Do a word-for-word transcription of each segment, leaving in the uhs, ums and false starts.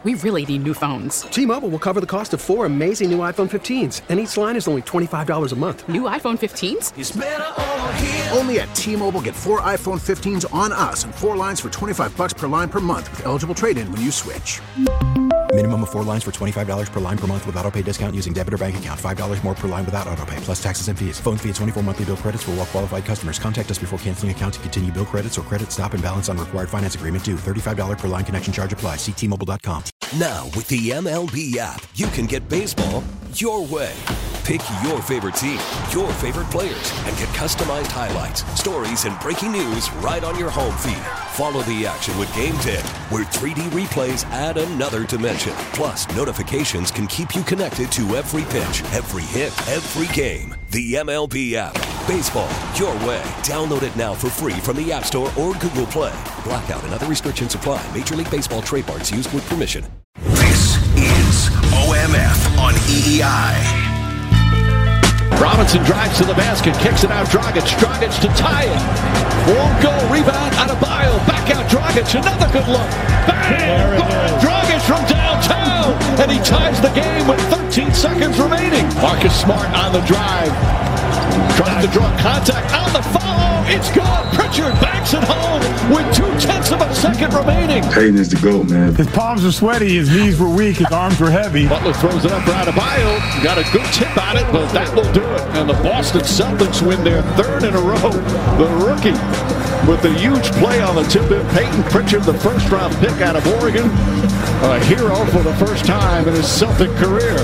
We really need new phones. T-Mobile will cover the cost of four amazing new iPhone fifteens, and each line is only twenty-five dollars a month. New iPhone fifteens? It's better over here. Only at T-Mobile, get four iPhone fifteens on us and four lines for twenty-five dollars per line per month with eligible trade-in when you switch. Minimum of four lines for twenty-five dollars per line per month with autopay discount using debit or bank account. five dollars more per line without autopay, plus taxes and fees. Phone fee at twenty-four monthly bill credits for well-qualified customers. Contact us before canceling account to continue bill credits or credit stop and balance on required finance agreement due. thirty-five dollars per line connection charge applies. See T Mobile dot com. Now, with the M L B app, you can get baseball your way. Pick your favorite team, your favorite players, and get customized highlights, stories, and breaking news right on your home feed. Follow the action with Game Day, where three D replays add another dimension. Plus, notifications can keep you connected to every pitch, every hit, every game. The M L B app. Baseball your way. Download it now for free from the App Store or Google Play. Blackout and other restrictions apply. Major League Baseball trademarks used with permission. This is O M F on E E I. Robinson drives to the basket, kicks it out, Dragic, Dragic to tie it. Won't go, rebound, Adebayo, back out, Dragic, another good look. Bang! Dragic from downtown, and he ties the game with thirteen seconds remaining. Marcus Smart on the drive, trying to draw contact on the follow. It's good. Pritchard banks it home with two-tenths of a second remaining. Payton is the GOAT, man. His palms are sweaty, his knees were weak, his arms were heavy. Butler throws it up for Adebayo. Got a good tip on it, but that will do it. And the Boston Celtics win their third in a row. The rookie with a huge play on the tip in. Peyton Pritchard, the first-round pick out of Oregon. A hero for the first time in his Celtic career.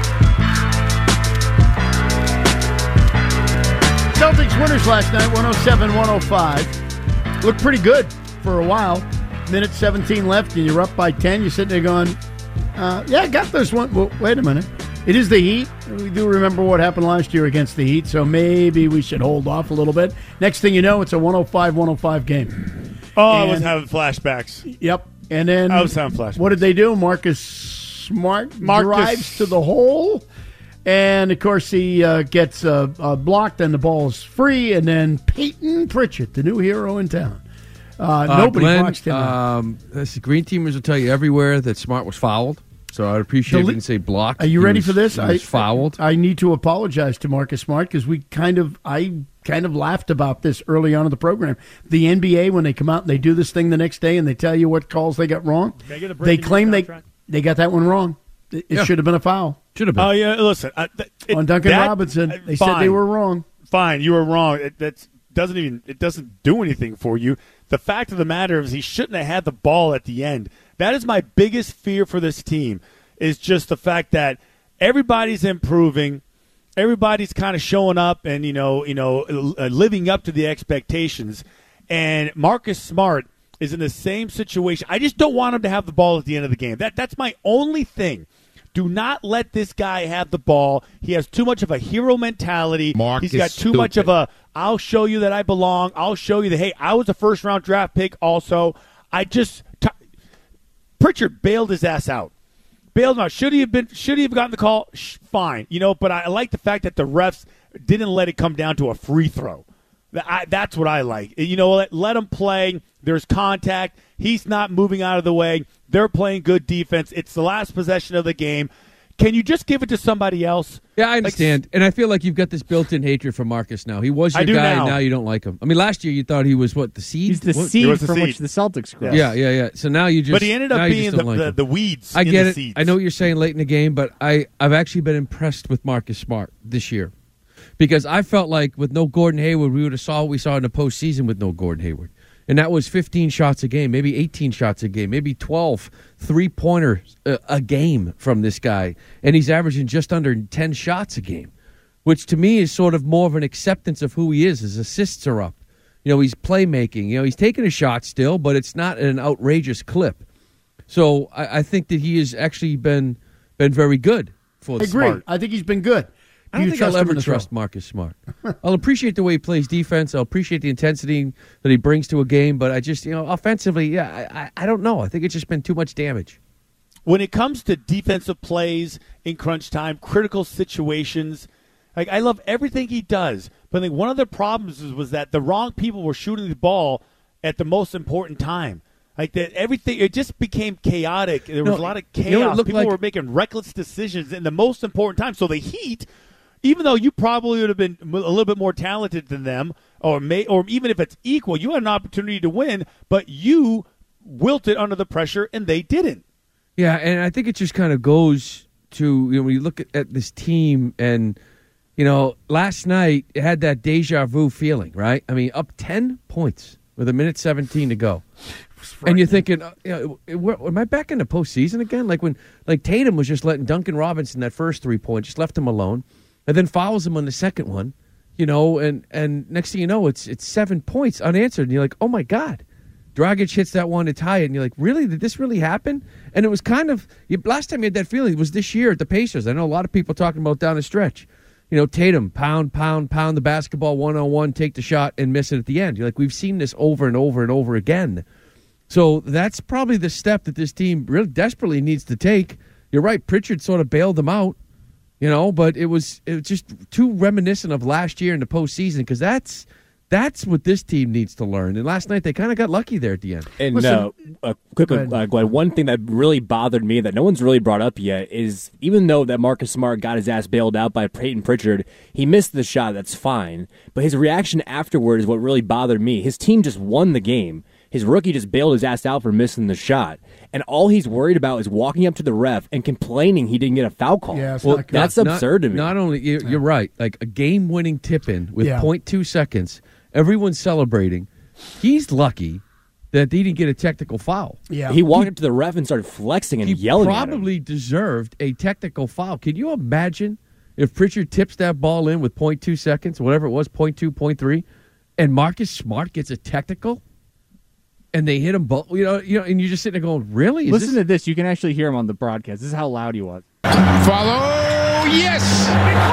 Celtics winners last night, one oh seven one oh five. Looked pretty good for a while. Minute seventeen left, and you're up by ten. You're sitting there going, uh, yeah, I got this one. Well, wait a minute. It is the Heat. We do remember what happened last year against the Heat, so maybe we should hold off a little bit. Next thing you know, it's a one oh five one oh five game. Oh, and, I was having flashbacks. Yep. And then I was having flashbacks. What did they do? Marcus Smart Marcus. drives to the hole. And, of course, he uh, gets uh, uh, blocked, and the ball is free. And then Peyton Pritchard, the new hero in town. Uh, Uh, nobody Glenn, boxed him out. um, the Green Teamers will tell you everywhere that Smart was fouled. So I'd appreciate if you didn't say blocked. Are you He ready was- for this? He was I, fouled. I need to apologize to Marcus Smart because we kind of, I kind of laughed about this early on in the program. The N B A, when they come out and they do this thing the next day and they tell you what calls they got wrong, they claim they they got that one wrong. It, it Yeah. should have been a foul. Should have been. Oh, yeah, listen. I, th- it, On Duncan that- Robinson, uh, they said fine. they were wrong. Fine, you were wrong. It that's, doesn't even it doesn't do anything for you. The fact of the matter is he shouldn't have had the ball at the end. That is my biggest fear for this team, is just the fact that everybody's improving, everybody's kind of showing up and, you know, you know, uh, living up to the expectations. And Marcus Smart is in the same situation. I just don't want him to have the ball at the end of the game. That that's my only thing. Do not let this guy have the ball. He has too much of a hero mentality. Mark He's is got too stupid. much of a, I'll show you that I belong. I'll show you that, hey, I was a first-round draft pick also. I just t- – Pritchard bailed his ass out. Bailed him out. Should he have been? Should he have gotten the call? Shh, fine. You know, but I, I like the fact that the refs didn't let it come down to a free throw. I, that's what I like. You know, let, let him play. There's contact. He's not moving out of the way. They're playing good defense. It's the last possession of the game. Can you just give it to somebody else? Yeah, I understand. Like, and I feel like you've got this built-in hatred for Marcus now. He was your I do guy, now. and now you don't like him. I mean, last year you thought he was, what, the seed? He's the What? seed was the from seed. which the Celtics grew. Yeah, yeah, yeah. So now you just But he ended now up you being just the, don't like the, him. the weeds I in get the it. seeds. I know what you're saying late in the game, but I, I've actually been impressed with Marcus Smart this year. Because I felt like with no Gordon Hayward, we would have saw what we saw in the postseason with no Gordon Hayward. And that was fifteen shots a game, maybe eighteen shots a game, maybe twelve three-pointers a, a game from this guy. And he's averaging just under ten shots a game, which to me is sort of more of an acceptance of who he is. His assists are up. You know, he's playmaking. You know, he's taking a shot still, but it's not an outrageous clip. So I, I think that he has actually been been very good for the I agree. Smart. I think he's been good. I don't You think trust I'll him in ever the trust throw? Marcus Smart. I'll appreciate the way he plays defense. I'll appreciate the intensity that he brings to a game. But I just, you know, offensively, yeah, I, I, I don't know. I think it's just been too much damage. When it comes to defensive plays in crunch time, critical situations, like I love everything he does. But I think one of the problems was, was that the wrong people were shooting the ball at the most important time. Like that, everything it just became chaotic. There was No, a lot of chaos. you know, it looked People like- were making reckless decisions in the most important time. So the Heat, even though you probably would have been a little bit more talented than them, or may, or even if it's equal, you had an opportunity to win, but you wilted under the pressure, and they didn't. Yeah, and I think it just kind of goes to, you know, when you look at, at this team and, you know, last night it had that deja vu feeling, right? I mean, up ten points with a minute seventeen to go. And you're thinking, uh, you know, where, am I back in the postseason again? Like when, like Tatum was just letting Duncan Robinson that first three point, just left him alone, and then fouls him on the second one, you know, and, and next thing you know, it's it's seven points unanswered, and you're like, oh my God, Dragic hits that one to tie it, and you're like, really, did this really happen? And it was kind of you, last time you had that feeling was this year at the Pacers. I know a lot of people talking about down the stretch. You know, Tatum, pound, pound, pound the basketball one on one, take the shot and miss it at the end. You're like, we've seen this over and over and over again. So that's probably the step that this team really desperately needs to take. You're right, Pritchard sort of bailed them out, you know, but it was it was just too reminiscent of last year in the postseason because that's that's what this team needs to learn. And last night they kind of got lucky there at the end. And Listen, uh, uh, quickly, uh, Glenn, one thing that really bothered me that no one's really brought up yet is even though that Marcus Smart got his ass bailed out by Peyton Pritchard, he missed the shot. That's fine. But his reaction afterward is what really bothered me. His team just won the game. His rookie just bailed his ass out for missing the shot. And all he's worried about is walking up to the ref and complaining he didn't get a foul call. Yeah, it's well, not good. that's Not- absurd to me. Not only, you're, you're right, like a game-winning tip-in with Yeah. point two seconds, everyone's celebrating. He's lucky that he didn't get a technical foul. Yeah. He walked up to the ref and started flexing and He yelling at him. probably deserved a technical foul. Can you imagine if Pritchard tips that ball in with point two seconds, whatever it was, point two, point three, and Marcus Smart gets a technical? And they hit him both, you know, you know, and you're just sitting there going, "Really?" Is Listen this- to this. You can actually hear him on the broadcast. This is how loud he was. Follow, yes.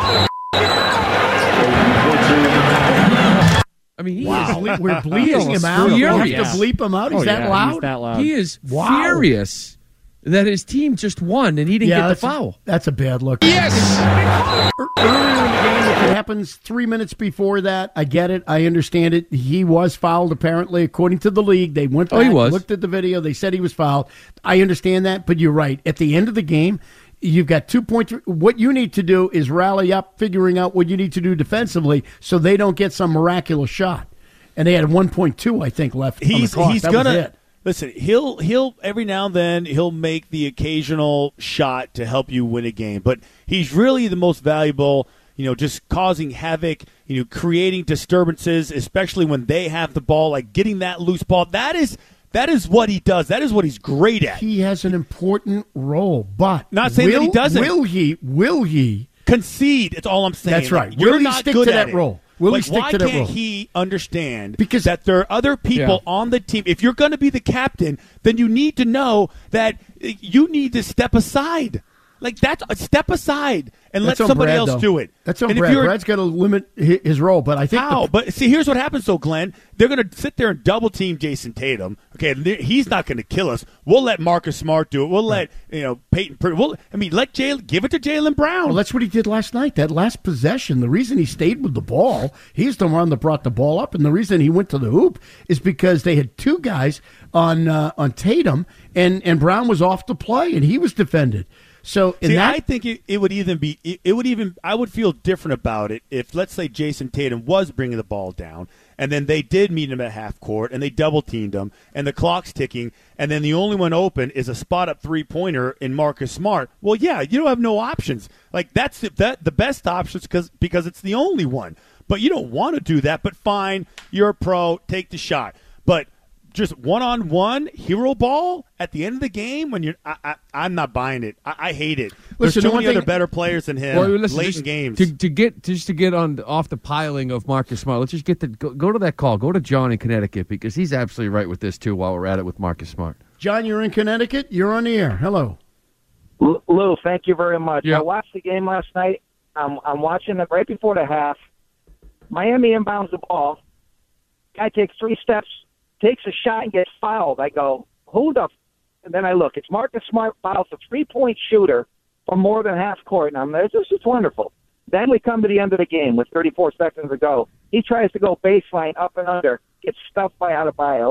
I mean, he Wow. is Ble- We're bleeping him out. furious. We have to bleep him out. He's Oh, that yeah, loud? he's that loud. He is Wow. furious that his team just won and he didn't yeah, get the that's foul. A, that's a bad look. Yes. Earlier in the game, if it happens three minutes before that, I get it. I understand it. He was fouled, apparently, according to the league. They went back, Oh, he was. looked at the video. They said he was fouled. I understand that, but you're right. At the end of the game, you've got two point three. What you need to do is rally up, figuring out what you need to do defensively so they don't get some miraculous shot. And they had one point two, I think, left on the He's clock. he's That was gonna it. listen. He'll he'll every now and then he'll make the occasional shot to help you win a game, but he's really the most valuable. You know, just causing havoc. You know, creating disturbances, especially when they have the ball, like getting that loose ball. That is that is what he does. That is what he's great at. He has an important role, but Not saying will, that he doesn't. Will he? Will he? Concede. It's all I'm saying. That's right. Like, you're Will he not stick good to at that it. role? Will he Like, stick why to that can't role? he understand Because- that there are other people Yeah. on the team? If you're going to be the captain, then you need to know that you need to step aside. Like that's a step aside and That's let on somebody Brad, else though. do it. That's on And if Brad. you're- Brad's got to limit hi- his role, but I think How? the, But see, here's what happens, though, Glenn. They're going to sit there and double team Jason Tatum. Okay, and they- he's not going to kill us. We'll let Marcus Smart do it. We'll let you know Peyton. Pritchard- We'll, I mean, let Jalen give it to Jalen Brown. well, that's what he did last night. That last possession, the reason he stayed with the ball, he's the one that brought the ball up, and the reason he went to the hoop is because they had two guys on uh, on Tatum, and and Brown was off the play, and he was defended. So in See, that, I think it, it would even be it, it would even I would feel different about it if, let's say, Jason Tatum was bringing the ball down and then they did meet him at half court and they double teamed him and the clock's ticking and then the only one open is a spot up three pointer in Marcus Smart. Well, yeah, you don't have no options. Like that's the, that the best options because because it's the only one. But you don't want to do that. But fine, you're a pro, take the shot. But just one-on-one hero ball at the end of the game when you're I, I, I'm not buying it. I, I hate it. There's Listen, too the one many other thing- better players than him Well, listen, late just in games. To, to get just to get on off the piling of Marcus Smart, let's just get the go, go to that call. Go to John in Connecticut because he's absolutely right with this too. While we're at it with Marcus Smart, John, you're in Connecticut. You're on the air. Hello. L- Lou, thank you very much. Yeah. I watched the game last night. I'm, I'm watching it right before the half. Miami inbounds the ball. Guy takes three steps, takes a shot, and gets fouled. I go, who the f-? And then I look. It's Marcus Smart fouls a three-point shooter from more than half court. And I'm there. This is wonderful. Then we come to the end of the game with thirty-four seconds to go. He tries to go baseline up and under, gets stuffed by Adebayo.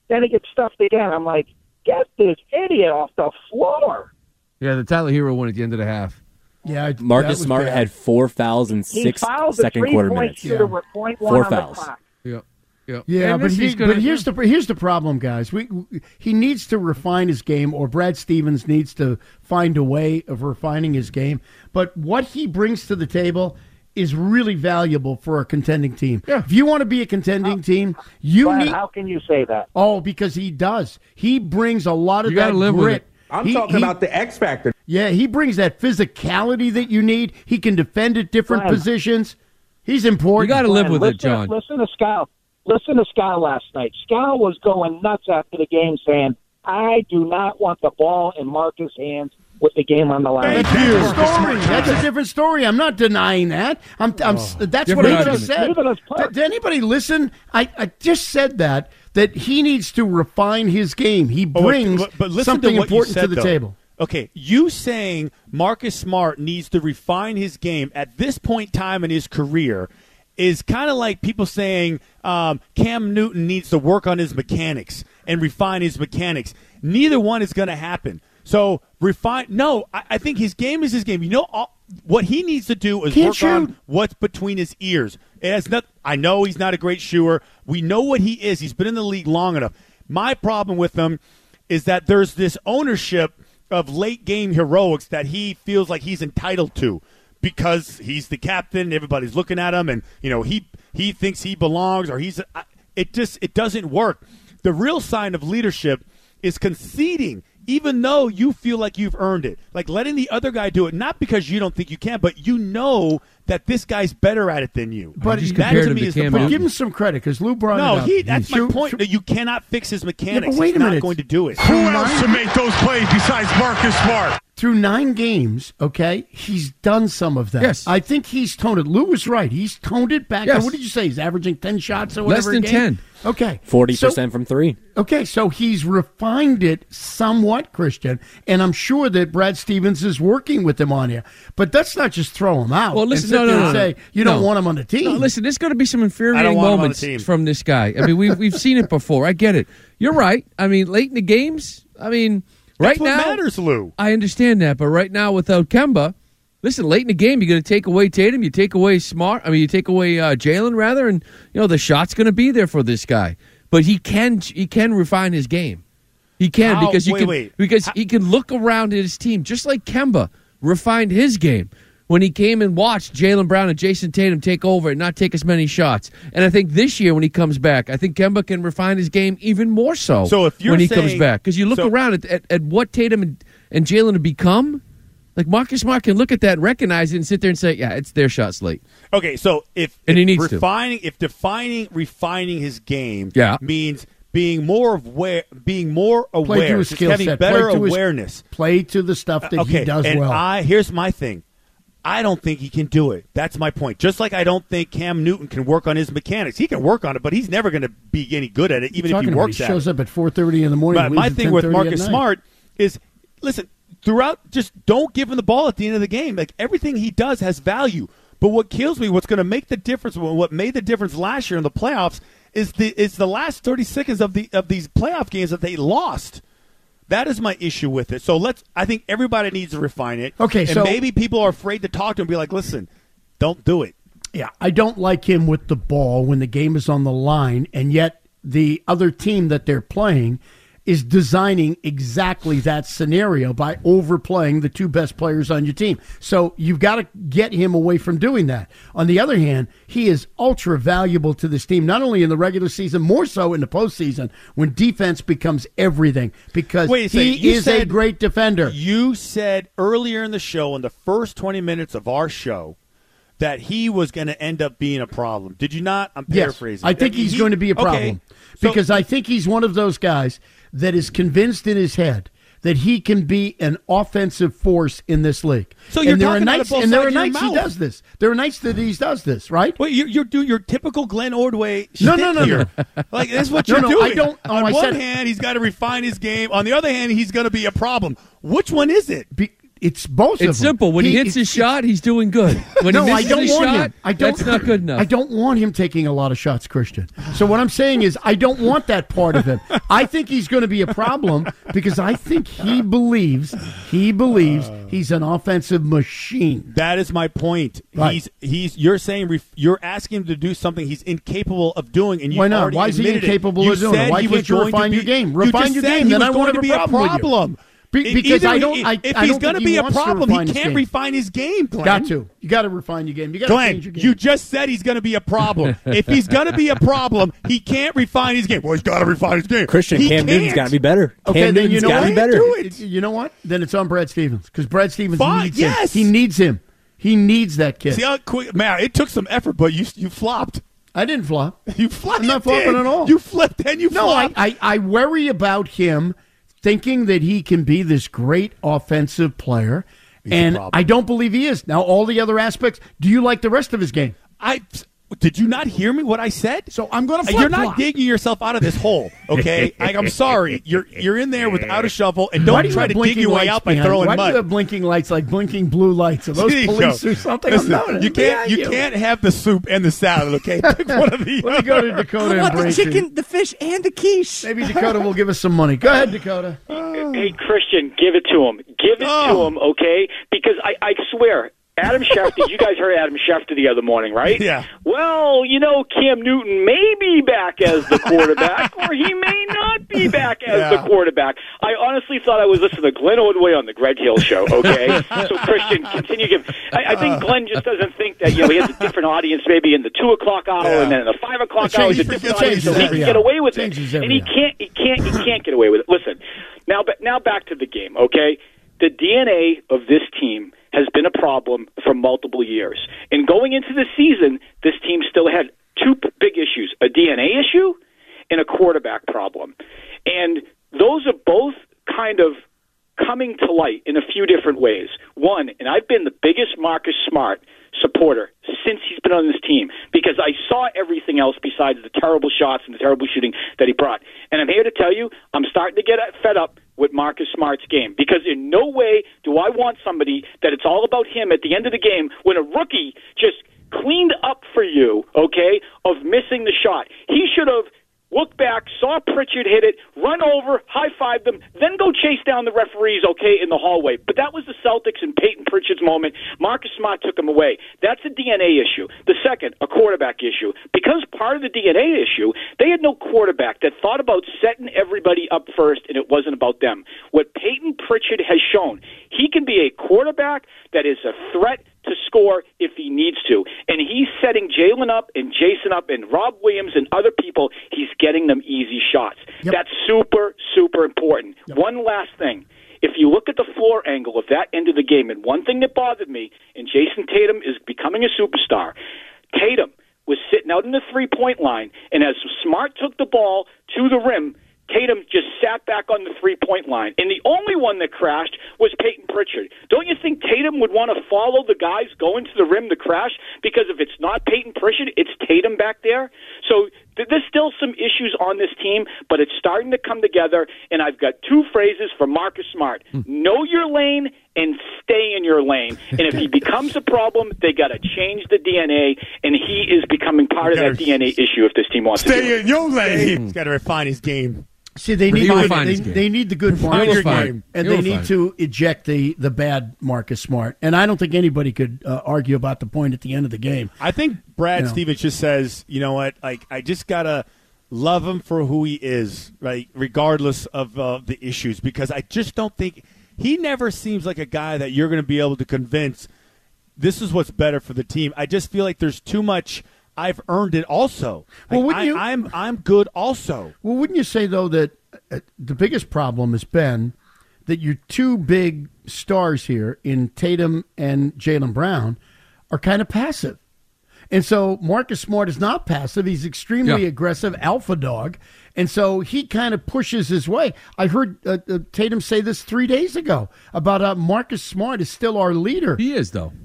Then he gets stuffed again. I'm like, get this idiot off the floor. Yeah, the Tyler Hero one at the end of the half. Yeah, Marcus Smart bad. had four fouls in six second quarter minutes. Yeah. With point one four fouls. Yeah. Yeah, yeah but, he, but here's the here's the problem, guys. We, we he needs to refine his game, or Brad Stevens needs to find a way of refining his game. But what he brings to the table is really valuable for a contending team. Yeah. If you want to be a contending team, you Brad, need. How can you say that? Oh, because he does. He brings a lot of you that live grit. With it. I'm he, talking he, about the X factor. Yeah, he brings that physicality that you need. He can defend at different Brad, positions. He's important. You got to live with listen, it, John. Listen to Scott. Listen to Scott last night. Scott was going nuts after the game saying, I do not want the ball in Marcus' hands with the game on the line. That's a different story. That's a different story. I'm not denying that. I'm, I'm, oh, that's what I just said. Did, did anybody listen? I, I just said that, that he needs to refine his game. He brings oh, but, but listen something to what important you said, to the though. table. Okay, you saying Marcus Smart needs to refine his game at this point in time in his career is kind of like people saying um, Cam Newton needs to work on his mechanics and refine his mechanics. Neither one is going to happen. So refine. No, I, I think his game is his game. You know, all, what he needs to do is Can't work shoot. on what's between his ears. It has not. I know he's not a great shooter. We know what he is. He's been in the league long enough. My problem with him is that there's this ownership of late game heroics that he feels like he's entitled to. Because he's the captain, everybody's looking at him, and you know he he thinks he belongs, or he's. It just it doesn't work. The real sign of leadership is conceding, even though you feel like you've earned it. Like letting the other guy do it, not because you don't think you can, but you know that this guy's better at it than you. But just that compared to him me to is Cam the But give him some credit, because Lou brought no, it up. he. That's my Shoot, point. shoot. You cannot fix his mechanics. Yeah, but wait He's a not minute. going to do it. Who else to make those plays besides Marcus Smart? Through nine games, okay, he's done some of that. Yes. I think he's toned it. Lou was right. He's toned it back. Yes. What did you say? He's averaging ten shots or Less whatever than a game? ten. Okay. forty So- percent from three. Okay, so he's refined it somewhat, Christian, and I'm sure that Brad Stevens is working with him on here. But let's not just throw him out. Well, listen, and sit no, there no, and no, say no. you No. don't want him on the team. No, listen, there's going to be some infuriating want him on the moments team. from this guy. I mean, we've we've seen it before. I get it. You're right. I mean, late in the games. I mean, right That's what now matters, Lou. I understand that, but right now without Kemba, listen, late in the game, you're going to take away Tatum, you take away Smart. I mean, you take away uh, Jalen rather, and you know the shot's going to be there for this guy. But he can he can refine his game. He can How? because you Wait, can wait. because How? he can look around at his team just like Kemba refined his game when he came and watched Jaylen Brown and Jason Tatum take over and not take as many shots. And I think this year when he comes back, I think Kemba can refine his game even more so. So if you're when he saying- comes back, because you look so- around at, at, at what Tatum and, and Jalen have become. Like Marcus Smart can look at that, recognize it, and sit there and say, "Yeah, it's their shot slate." Okay, so if, And if he needs to. refining, if defining, refining his game, Yeah. means being more aware, being more Play aware, to his just skill having set. better Play to his- awareness. Play to the stuff that okay, he does and well. I here's my thing. I don't think he can do it. That's my point. Just like I don't think Cam Newton can work on his mechanics. He can work on it, but he's never going to be any good at it, even if Talking he about works he at shows it. up at four thirty in the morning. But and my leaves at thing with ten thirty Marcus at night. Smart is, listen, throughout, just don't give him the ball at the end of the game. Like everything he does has value. But what kills me, what's going to make the difference, what made the difference last year in the playoffs, is the is the last thirty seconds of the of these playoff games that they lost. That is my issue with it. So let's. I think everybody needs to refine it. Okay, and so- maybe people are afraid to talk to him and be like, "Listen, don't do it." Yeah, I don't like him with the ball when the game is on the line, and yet the other team that they're playing is designing exactly that scenario by overplaying the two best players on your team. So you've got to get him away from doing that. On the other hand, he is ultra valuable to this team, not only in the regular season, more so in the postseason when defense becomes everything, because Wait a second, he you is a said- great defender. You said earlier in the show, in the first twenty minutes of our show, that he was going to end up being a problem. Did you not? I'm Yes, paraphrasing. I think he's He- going to be a problem okay, so- because I think he's one of those guys that is convinced in his head that he can be an offensive force in this league. So you're and there are talking out of nights, both and there sides are of your nights he mouth. does this. There are nights that he does this, right? Well, you're, you're doing your typical Glenn Ordway shtick No, no, no, here. no. Like, that's what No, you're no, doing. I don't- oh, On I one said- hand, he's got to refine his game. On the other hand, he's going to be a problem. Which one is it? Be, it's both of them. It's simple. When he, he hits his shot, he's doing good. When no, he I misses don't his want shot, him. I don't, that's not good enough. I don't want him taking a lot of shots, Christian. So what I'm saying is I don't want that part of him. I think he's going to be a problem because I think he believes he believes he's an offensive machine. That is my point. Right. He's he's. You're saying ref, you're asking him to do something he's incapable of doing, and you Why not? already Why is he admitted incapable it. You of doing it? said Why he can't was you going to refine be- your game? you Refine just your said game, he then was I going won't to have be a a problem with you. problem. Be- because Either I don't. he- I, if I he's don't going to think be he a wants to problem, refine he his can't game. refine his game. Glenn. Got to. You got to refine your game. You got to Glenn, change your game. you just said he's going to be a problem. If he's going to be a problem, he can't refine his game. Well, he's got to refine his game. Christian, he Cam can't. Newton's got to be better. Okay, Cam then you Newton's know got to what? be better. Do it. You know what? Then it's on Brad Stevens because Brad Stevens Fine, needs yes. him. He needs him. He needs that kid. See how quick, man, it took some effort, but you you flopped. I didn't flop. You flopped. I'm not You flopping did. at all. You flipped and you No, I, flopped. I, I worry about him thinking that he can be this great offensive player, He's a and problem. I don't believe he is. Now, all the other aspects, do you like the rest of his game? I did you not hear me what I said? So I'm going to You're not digging yourself out of this hole, okay? Like, I'm sorry. You're you're in there without a shovel, and Why don't do you try have to dig blinking your way lights out by behind? throwing Why mud. do you have blinking lights like blinking blue lights? Are those There you police go. or something? Listen, I'm not you can't you, you. can't have the soup and the salad, okay? Pick one of the Let me go to Dakota I and want the Braintree. chicken, the fish, and the quiche. Maybe Dakota will give us some money. Go ahead, Dakota. Hey, Christian, give it to him. Give it Oh. to him, okay? Because I, I swear, Adam Schefter, you guys heard Adam Schefter the other morning, right? Yeah. Well, you know, Cam Newton may be back as the quarterback, or he may not be back as Yeah. the quarterback. I honestly thought I was listening to Glenn Ordway on the Greg Hill show, okay? So, Christian, continue to give. I, I think Glenn just doesn't think that, you know, he has a different audience maybe in the two o'clock hour Yeah. and then in the five o'clock It hour. He's a changes- different it audience, so changes he every can get hour. away with it. Changes And every he hour. can't, he can't, he can't get away with it. Listen, now, ba- now back to the game, okay? The D N A of this team has been a problem for multiple years. And going into the season, this team still had two p- big issues, a D N A issue and a quarterback problem. And those are both kind of coming to light in a few different ways. One, and I've been the biggest Marcus Smart supporter since he's been on this team because I saw everything else besides the terrible shots and the terrible shooting that he brought. And I'm here to tell you, I'm starting to get fed up with Marcus Smart's game because in no way do I want somebody that it's all about him at the end of the game when a rookie just cleaned up for you, okay, of missing the shot. He should have looked back, saw Pritchard hit it, run over, high-fived them, then go chase down the referees, okay, in the hallway. But that was the Celtics and Peyton Pritchard's moment. Marcus Smart took him away. That's a D N A issue. The second, a quarterback issue. Because part of the D N A issue, they had no quarterback that thought about setting everybody up first, and it wasn't about them. What Peyton Pritchard has shown, he can be a quarterback that is a threat to score if he needs to. And he's setting Jalen up and Jason up and Rob Williams and other people. He's getting them easy shots. Yep. That's super, super important. Yep. One last thing. If you look at the floor angle of that end of the game, and one thing that bothered me, and Jason Tatum is becoming a superstar, Tatum was sitting out in the three-point line, and as Smart took the ball to the rim, Tatum just sat back on the three-point line. And the only one that crashed was Peyton Pritchard. Don't you think Tatum would want to follow the guys going to the rim to crash? Because if it's not Peyton Pritchard, it's Tatum back there. So th- there's still some issues on this team, but it's starting to come together. And I've got two phrases for Marcus Smart. Know your lane and stay in your lane. And if he becomes a problem, they got to change the D N A, and he is becoming part of that D N A issue if this team wants to do it. Stay in your lane. He's got to refine his game. See, they need He'll good, refine they, his game. they need the good He'll Marcus refine Smart, it. and He'll they need refine to eject the the bad Marcus Smart. And I don't think anybody could uh, argue about the point at the end of the game. I think Brad You know. Stevens just says, you know what, like I just gotta love him for who he is, right? Regardless of uh, the issues, because I just don't think he never seems like a guy that you're going to be able to convince this is what's better for the team. I just feel like there's too much. I've earned it. Also, Well, like, wouldn't I, you- I'm I'm good. Also, Well, wouldn't you say, though, that uh, the biggest problem has been that your two big stars here in Tatum and Jaylen Brown are kind of passive? And so Marcus Smart is not passive. He's extremely Yeah. aggressive, alpha dog. And so he kind of pushes his way. I heard uh, uh, Tatum say this three days ago about uh, Marcus Smart is still our leader. He is, though.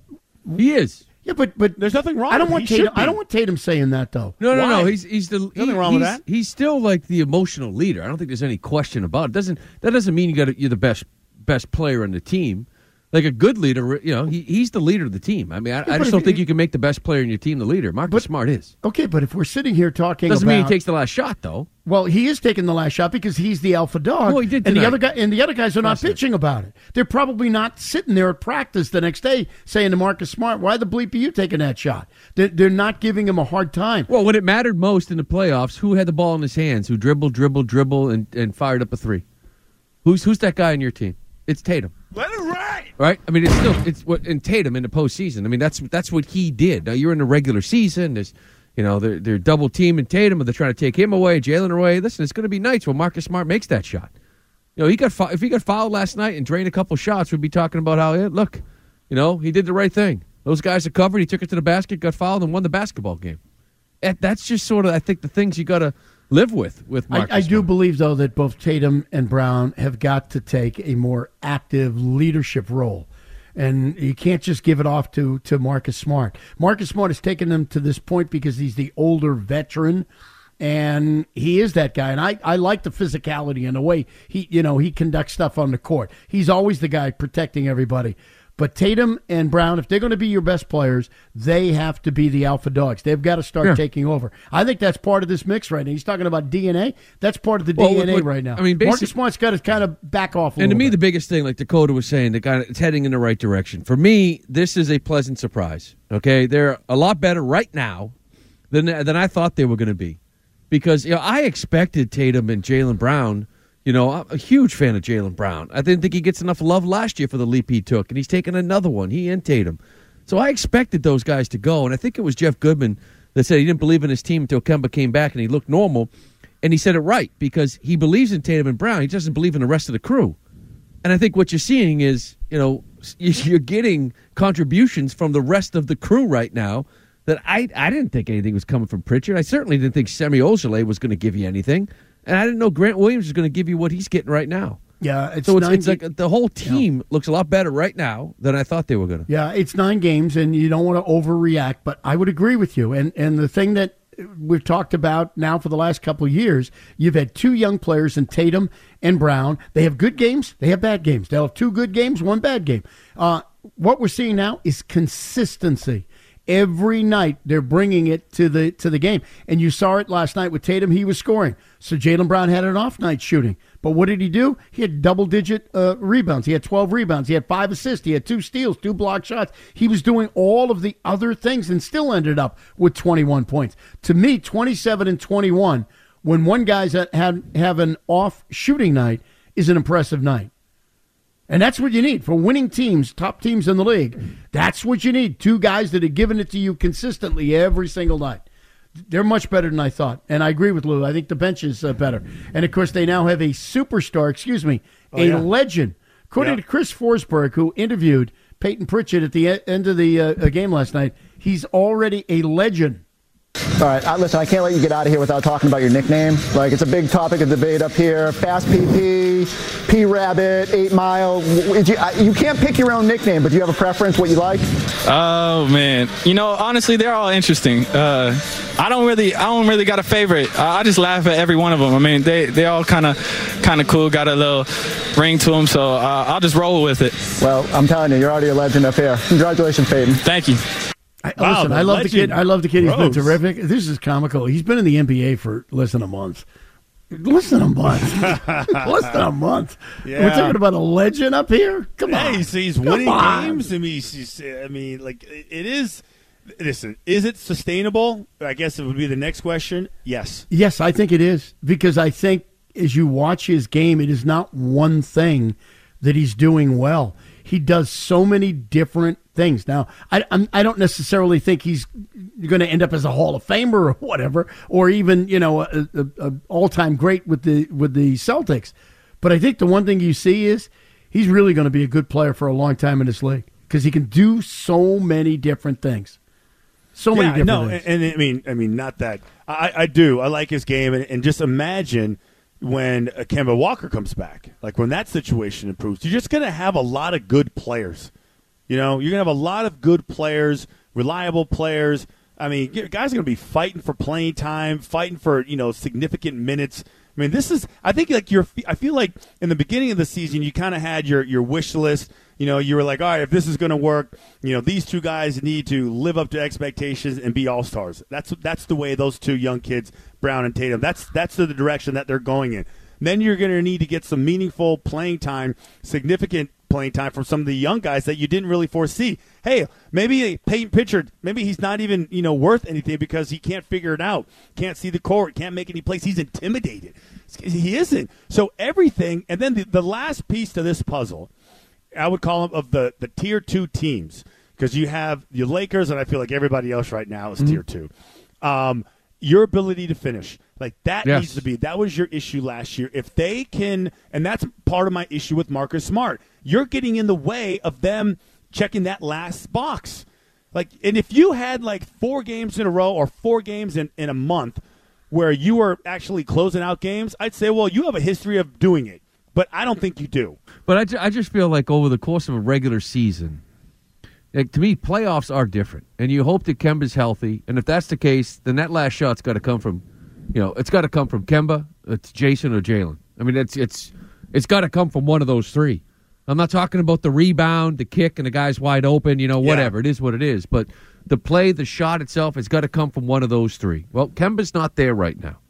He is. Yeah, but but there's nothing wrong. I don't with want it. He Tatum. should be. I don't want Tatum saying that though. No, no, Why? no. He's he's the Nothing he- wrong with he's- that. He's still like the emotional leader. I don't think there's any question about it. Doesn't that doesn't mean you got you're the best best player on the team. Like a good leader, you know, he, he's the leader of the team. I mean, I, I just don't think you can make the best player in your team the leader. Marcus but, Smart is. Okay, but if we're sitting here talking Doesn't about... mean he takes the last shot, though. Well, he is taking the last shot because he's the alpha dog. Well, he did and the tonight. other guy and the other guys are not Last night. pitching about it. They're probably not sitting there at practice the next day saying to Marcus Smart, "Why the bleep are you taking that shot?" They're, they're not giving him a hard time. Well, when it mattered most in the playoffs, who had the ball in his hands? Who dribbled, dribbled, dribbled, and, and fired up a three? Who's who's that guy in your team? It's Tatum. Let it ride. Right? I mean, it's still it's what in Tatum in the postseason. I mean, that's that's what he did. Now you're in the regular season. There's, you know, they're they're double teaming Tatum, but they're trying to take him away, Jalen away. Listen, it's going to be nights when Marcus Smart makes that shot. You know, he got if he got fouled last night and drained a couple shots, we'd be talking about how, yeah, look, you know, he did the right thing. Those guys are covered. He took it to the basket, got fouled, and won the basketball game. And that's just sort of, I think, the things you got to live with with Marcus I, I do Smart. believe, though, that both Tatum and Brown have got to take a more active leadership role. And you can't just give it off to, to Marcus Smart. Marcus Smart has taken them to this point because he's the older veteran, and he is that guy. And I, I like the physicality and the way he, you know, he conducts stuff on the court. He's always the guy protecting everybody. But Tatum and Brown, if they're going to be your best players, they have to be the alpha dogs. They've got to start Yeah. taking over. I think that's part of this mix right now. He's talking about D N A. That's part of the Well, D N A look, right now. I mean, basic- Marcus Smart's got to kind of back off a And to little me, bit. the biggest thing, like Dakota was saying, the guy, it's heading in the right direction. For me, this is a pleasant surprise. Okay, they're a lot better right now than than I thought they were going to be, because you know I expected Tatum and Jaylen Brown. You know, I'm a huge fan of Jaylen Brown. I didn't think he gets enough love last year for the leap he took, and he's taken another one. He and Tatum. So I expected those guys to go, and I think it was Jeff Goodman that said he didn't believe in his team until Kemba came back and he looked normal, and he said it right because he believes in Tatum and Brown. He doesn't believe in the rest of the crew. And I think what you're seeing is, you know, you're getting contributions from the rest of the crew right now that I, I didn't think anything was coming from Pritchard. I certainly didn't think Semi Ojeleye was going to give you anything. And I didn't know Grant Williams was going to give you what he's getting right now. Yeah, it's so it's, nine it's like the whole team Yeah. looks a lot better right now than I thought they were going to. Yeah, it's nine games, and you don't want to overreact, but I would agree with you. And and the thing that we've talked about now for the last couple of years, you've had two young players in Tatum and Brown. They have good games, they have bad games. They'll have two good games, one bad game. Uh, what we're seeing now is consistency. Every night they're bringing it to the to the game. And you saw it last night with Tatum. He was scoring. So Jaylen Brown had an off night shooting. But what did he do? He had double-digit uh, rebounds. He had twelve rebounds. He had five assists. He had two steals, two block shots. He was doing all of the other things and still ended up with twenty-one points. To me, twenty-seven and twenty-one, when one guy's had, had have an off shooting night, is an impressive night. And that's what you need for winning teams, top teams in the league. That's what you need. Two guys that are giving it to you consistently every single night. They're much better than I thought. And I agree with Lou. I think the bench is uh, better. And, of course, they now have a superstar, excuse me, Oh, a yeah. legend. According Yeah. to Chris Forsberg, who interviewed Peyton Pritchard at the e- end of the uh, game last night, he's already a legend. All right, uh, listen, I can't let you get out of here without talking about your nickname. Like, it's a big topic of debate up here. Fast P P, P-Rabbit, eight mile. W- You, uh, you can't pick your own nickname, but do you have a preference, what you like? Oh man, you know, honestly, they're all interesting. Uh, I don't really, I don't really got a favorite. Uh, I just laugh at every one of them. I mean, they they all kind of, kind of cool. Got a little ring to them, so uh, I'll just roll with it. Well, I'm telling you, you're already a legend up here. Congratulations, Peyton. Thank you. I, Wow, listen, the I love the legend kid. I love the kid. He's been grows. terrific. This is comical. He's been in the N B A for less than a month. Less than a month. Less than a month. Yeah. We're talking about a legend up here. Come Yeah, on. he's, he's Come winning on. games. I mean, he's, he's, I mean, like it it is. Listen, is it sustainable? I guess it would be the next question. Yes. Yes, I think it is, because I think as you watch his game, it is not one thing that he's doing well. He does so many different things. Now, I I'm, I don't necessarily think he's going to end up as a Hall of Famer or whatever, or even you know a, a, a all time great with the with the Celtics. But I think the one thing you see is he's really going to be a good player for a long time in this league because he can do so many different things. So many yeah, different no, things. and, and I mean, I mean, not that I, I do. I like his game, and, and just imagine when uh, Kemba Walker comes back, like when that situation improves, you're just going to have a lot of good players. You know, you're going to have a lot of good players, reliable players. I mean, guys are going to be fighting for playing time, fighting for you know significant minutes. I I mean, this is – I think like you're – I feel like in the beginning of the season you kind of had your, your wish list. You know, you were like, all right, if this is going to work, you know, these two guys need to live up to expectations and be all-stars. That's that's the way those two young kids, Brown and Tatum, that's that's the direction that they're going in. Then you're going to need to get some meaningful playing time, significant playing time from some of the young guys that you didn't really foresee. Hey, maybe Peyton Pritchard, maybe he's not even, you know, worth anything because he can't figure it out, can't see the court, can't make any plays. He's intimidated. He isn't. So everything, and then the, the last piece to this puzzle, I would call them of the, the tier two teams, because you have your Lakers, and I feel like everybody else right now is mm-hmm. tier two. Um, your ability to finish. Like, that yes. needs to be. That was your issue last year. If they can, and that's part of my issue with Marcus Smart. You're getting in the way of them checking that last box. Like, and if you had, like, four games in a row or four games in, in a month where you were actually closing out games, I'd say, well, you have a history of doing it. But I don't think you do. But I, ju- I just feel like over the course of a regular season, like, to me, playoffs are different. And you hope that Kemba's healthy. And if that's the case, then that last shot's got to come from, you know, it's got to come from Kemba, it's Jason, or Jalen. I mean, it's it's it's got to come from one of those three. I'm not talking about the rebound, the kick, and the guy's wide open, you know, whatever. Yeah. It is what it is. But the play, the shot itself, it's got to come from one of those three. Well, Kemba's not there right now.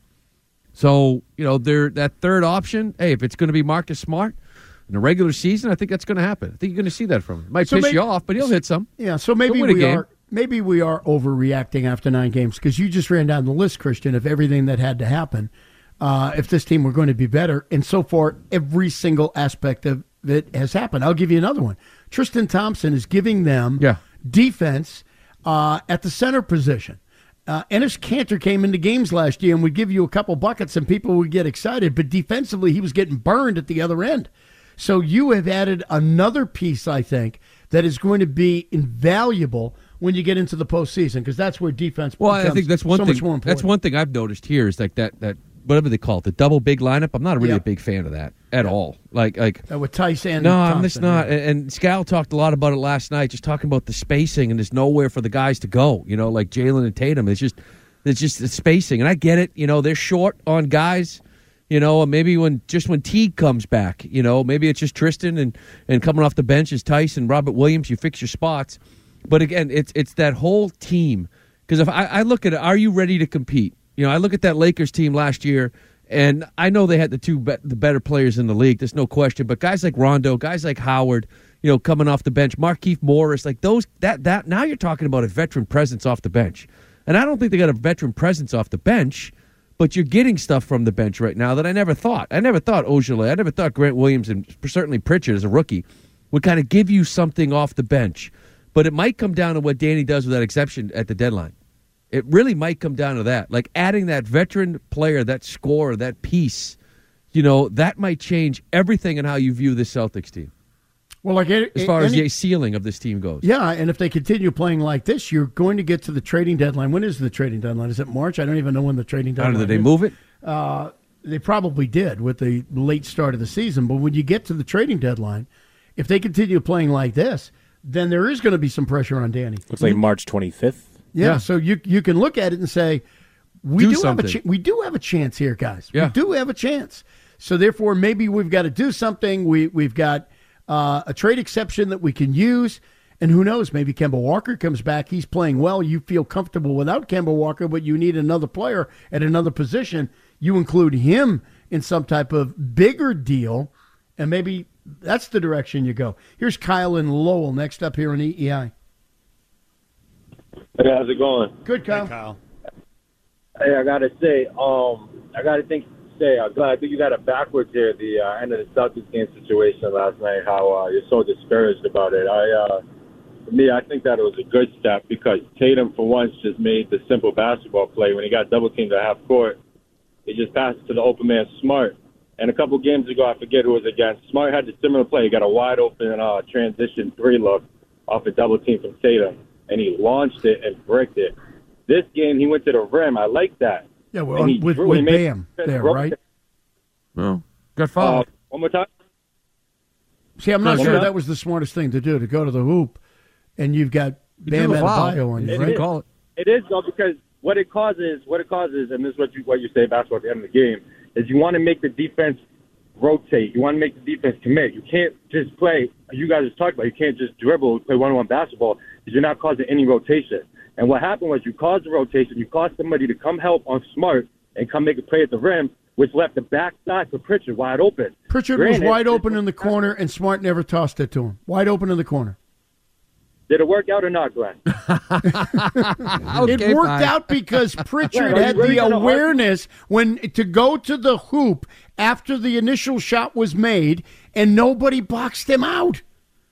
So, you know, they're, that third option, hey, if it's going to be Marcus Smart in a regular season, I think that's going to happen. I think you're going to see that from him. Might so piss maybe, you off, but he'll hit some. Yeah, so maybe we are maybe we are overreacting after nine games, because you just ran down the list, Christian, of everything that had to happen uh, if this team were going to be better. And so far, every single aspect of it has happened. I'll give you another one. Tristan Thompson is giving them yeah. defense uh, at the center position. Uh, Enes Cantor came into games last year and would give you a couple buckets and people would get excited, but defensively he was getting burned at the other end. So you have added another piece, I think, that is going to be invaluable when you get into the postseason, because that's where defense well, becomes I think that's one so thing, much more important. That's one thing I've noticed here is like that, that whatever they call it, the double big lineup. I'm not really yeah. a big fan of that at yeah. all. Like, like uh, with Tice and no, Thompson, I'm just not. Yeah. And, and Scal talked a lot about it last night, just talking about the spacing, and there's nowhere for the guys to go. You know, like Jalen and Tatum. It's just, it's just the spacing, and I get it. You know, they're short on guys. You know, maybe when just when Teague comes back, you know, maybe it's just Tristan and, and coming off the bench is Tice and Robert Williams. You fix your spots. But again, it's it's that whole team. Because if I, I look at it, are you ready to compete? You know, I look at that Lakers team last year, and I know they had the two be- the better players in the league. There's no question. But guys like Rondo, guys like Howard, you know, coming off the bench, Markieff Morris, like those that that now you're talking about a veteran presence off the bench. And I don't think they got a veteran presence off the bench, but you're getting stuff from the bench right now that I never thought. I never thought Ojale, I never thought Grant Williams, and certainly Pritchard as a rookie, would kind of give you something off the bench. But it might come down to what Danny does with that exception at the deadline. It really might come down to that. Like adding that veteran player, that scorer, that piece, you know, that might change everything in how you view this Celtics team. Well, like it, as far any, as the ceiling of this team goes. Yeah, and if they continue playing like this, you're going to get to the trading deadline. When is the trading deadline? Is it March? I don't even know when the trading deadline is. Did they move it? Uh, they probably did with the late start of the season. But when you get to the trading deadline, if they continue playing like this, then there is going to be some pressure on Danny. Looks like March twenty-fifth. Yeah, yeah. So you you can look at it and say, we do, do have a ch- we do have a chance here, guys. Yeah. We do have a chance. So therefore, maybe we've got to do something. We we've got uh, a trade exception that we can use, and who knows? Maybe Kemba Walker comes back. He's playing well. You feel comfortable without Kemba Walker, but you need another player at another position. You include him in some type of bigger deal, and maybe that's the direction you go. Here's Kyle in Lowell next up here on E E I. Hey, how's it going? Good, Kyle. Hey, Kyle. Hey, I gotta say, um, I gotta think, say, I'm glad I think you got it backwards here. The uh, end of the Celtics game situation last night. How uh, you're so discouraged about it. I, uh, for me, I think that it was a good step because Tatum, for once, just made the simple basketball play when he got double teamed at half court. He just passed it to the open man, Smart. And a couple games ago, I forget who it was against. Smart had a similar play. He got a wide open uh, transition three look off a double team from Tatum, and he launched it and bricked it. This game, he went to the rim. I like that. Yeah, well, with, drew, with Bam there, right? It. Well, got fouled. Uh, one more time. See, I'm not one sure that was the smartest thing to do, to go to the hoop, and you've got Bam Adebayo on you, it right? Is. Call it. It is, though, because what it causes, what it causes, and this is what you what you say basketball at the end of the game, is you want to make the defense rotate. You want to make the defense commit. You can't just play, you guys just talked about, you can't just dribble, play one-on-one basketball because you're not causing any rotation. And what happened was you caused a rotation, you caused somebody to come help on Smart and come make a play at the rim, which left the backside for Pritchard wide open. Pritchard Granted, was wide open in the corner, and Smart never tossed it to him. Wide open in the corner. Did it work out or not, Glenn? okay, it worked fine. out because Pritchard Glenn, had really the gonna awareness when to go to the hoop after the initial shot was made, and nobody boxed him out.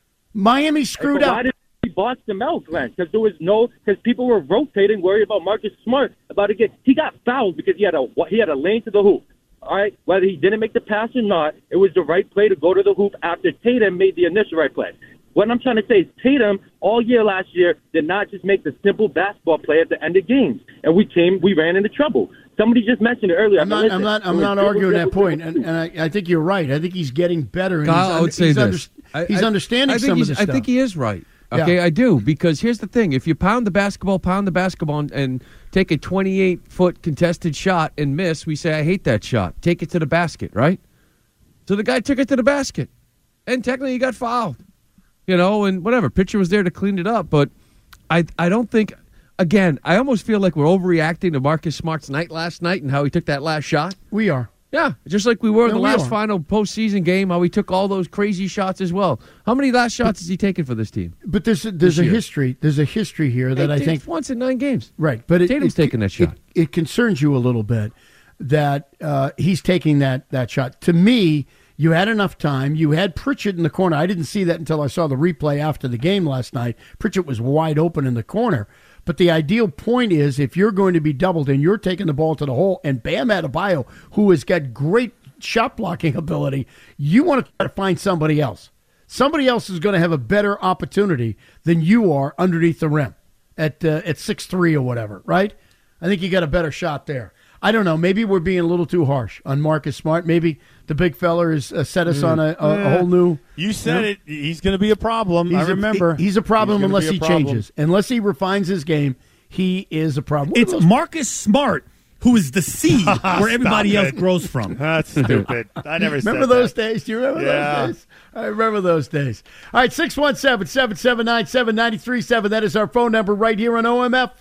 Miami screwed so up. Why did he box him out, Glenn? Because there was no, because people were rotating, worried about Marcus Smart about to get. He got fouled because he had a he had a lane to the hoop. All right, whether he didn't make the pass or not, it was the right play to go to the hoop after Tatum made the initial right play. What I'm trying to say is Tatum all year last year did not just make the simple basketball play at the end of games, and we came, we ran into trouble. Somebody just mentioned it earlier. I'm not, Listen, I'm not, I'm not arguing that point, and, and I, I think you're right. I think he's getting better. And Kyle, he's I would say he's this. Under, he's I, understanding I think some he's, of this I stuff. think he is right. Okay, Yeah. I do, because here's the thing. If you pound the basketball, pound the basketball, and, and take a twenty-eight-foot contested shot and miss, we say, I hate that shot. Take it to the basket, right? So the guy took it to the basket, and technically he got fouled. You know, and whatever. Pitcher was there to clean it up, but I I don't think, again, I almost feel like we're overreacting to Marcus Smart's night last night and how he took that last shot. We are. Yeah, just like we were in Yeah, the we last are. final postseason game, how he took all those crazy shots as well. How many last shots has he taken for this team? But there's a, This there's a year? history. There's a history here that Hey, I Tatum's think once in nine games. Right, but it, Tatum's it, taking that shot. It, it concerns you a little bit that uh, he's taking that that shot. To me, you had enough time. You had Pritchard in the corner. I didn't see that until I saw the replay after the game last night. Pritchard was wide open in the corner. But the ideal point is if you're going to be doubled and you're taking the ball to the hole, and Bam Adebayo, who has got great shot blocking ability, you want to try to find somebody else. Somebody else is going to have a better opportunity than you are underneath the rim at uh, at six three or whatever, right? I think you got a better shot there. I don't know. Maybe we're being a little too harsh on Marcus Smart. Maybe the big fella has uh, set us Mm. on a, a, a Yeah. whole new. You said know? it. He's going to be a problem. I He's a- remember. he- he's a problem He's gonna unless be a he problem. changes. Unless he refines his game, he is a problem. What It's are those- Marcus Smart who is the seed where everybody Stop else it. grows from. That's stupid. I never said Remember that. those days? Do you remember Yeah. those days? I remember those days. All right, six one seven, seven seven nine, seven nine three seven. That is our phone number right here on O M F.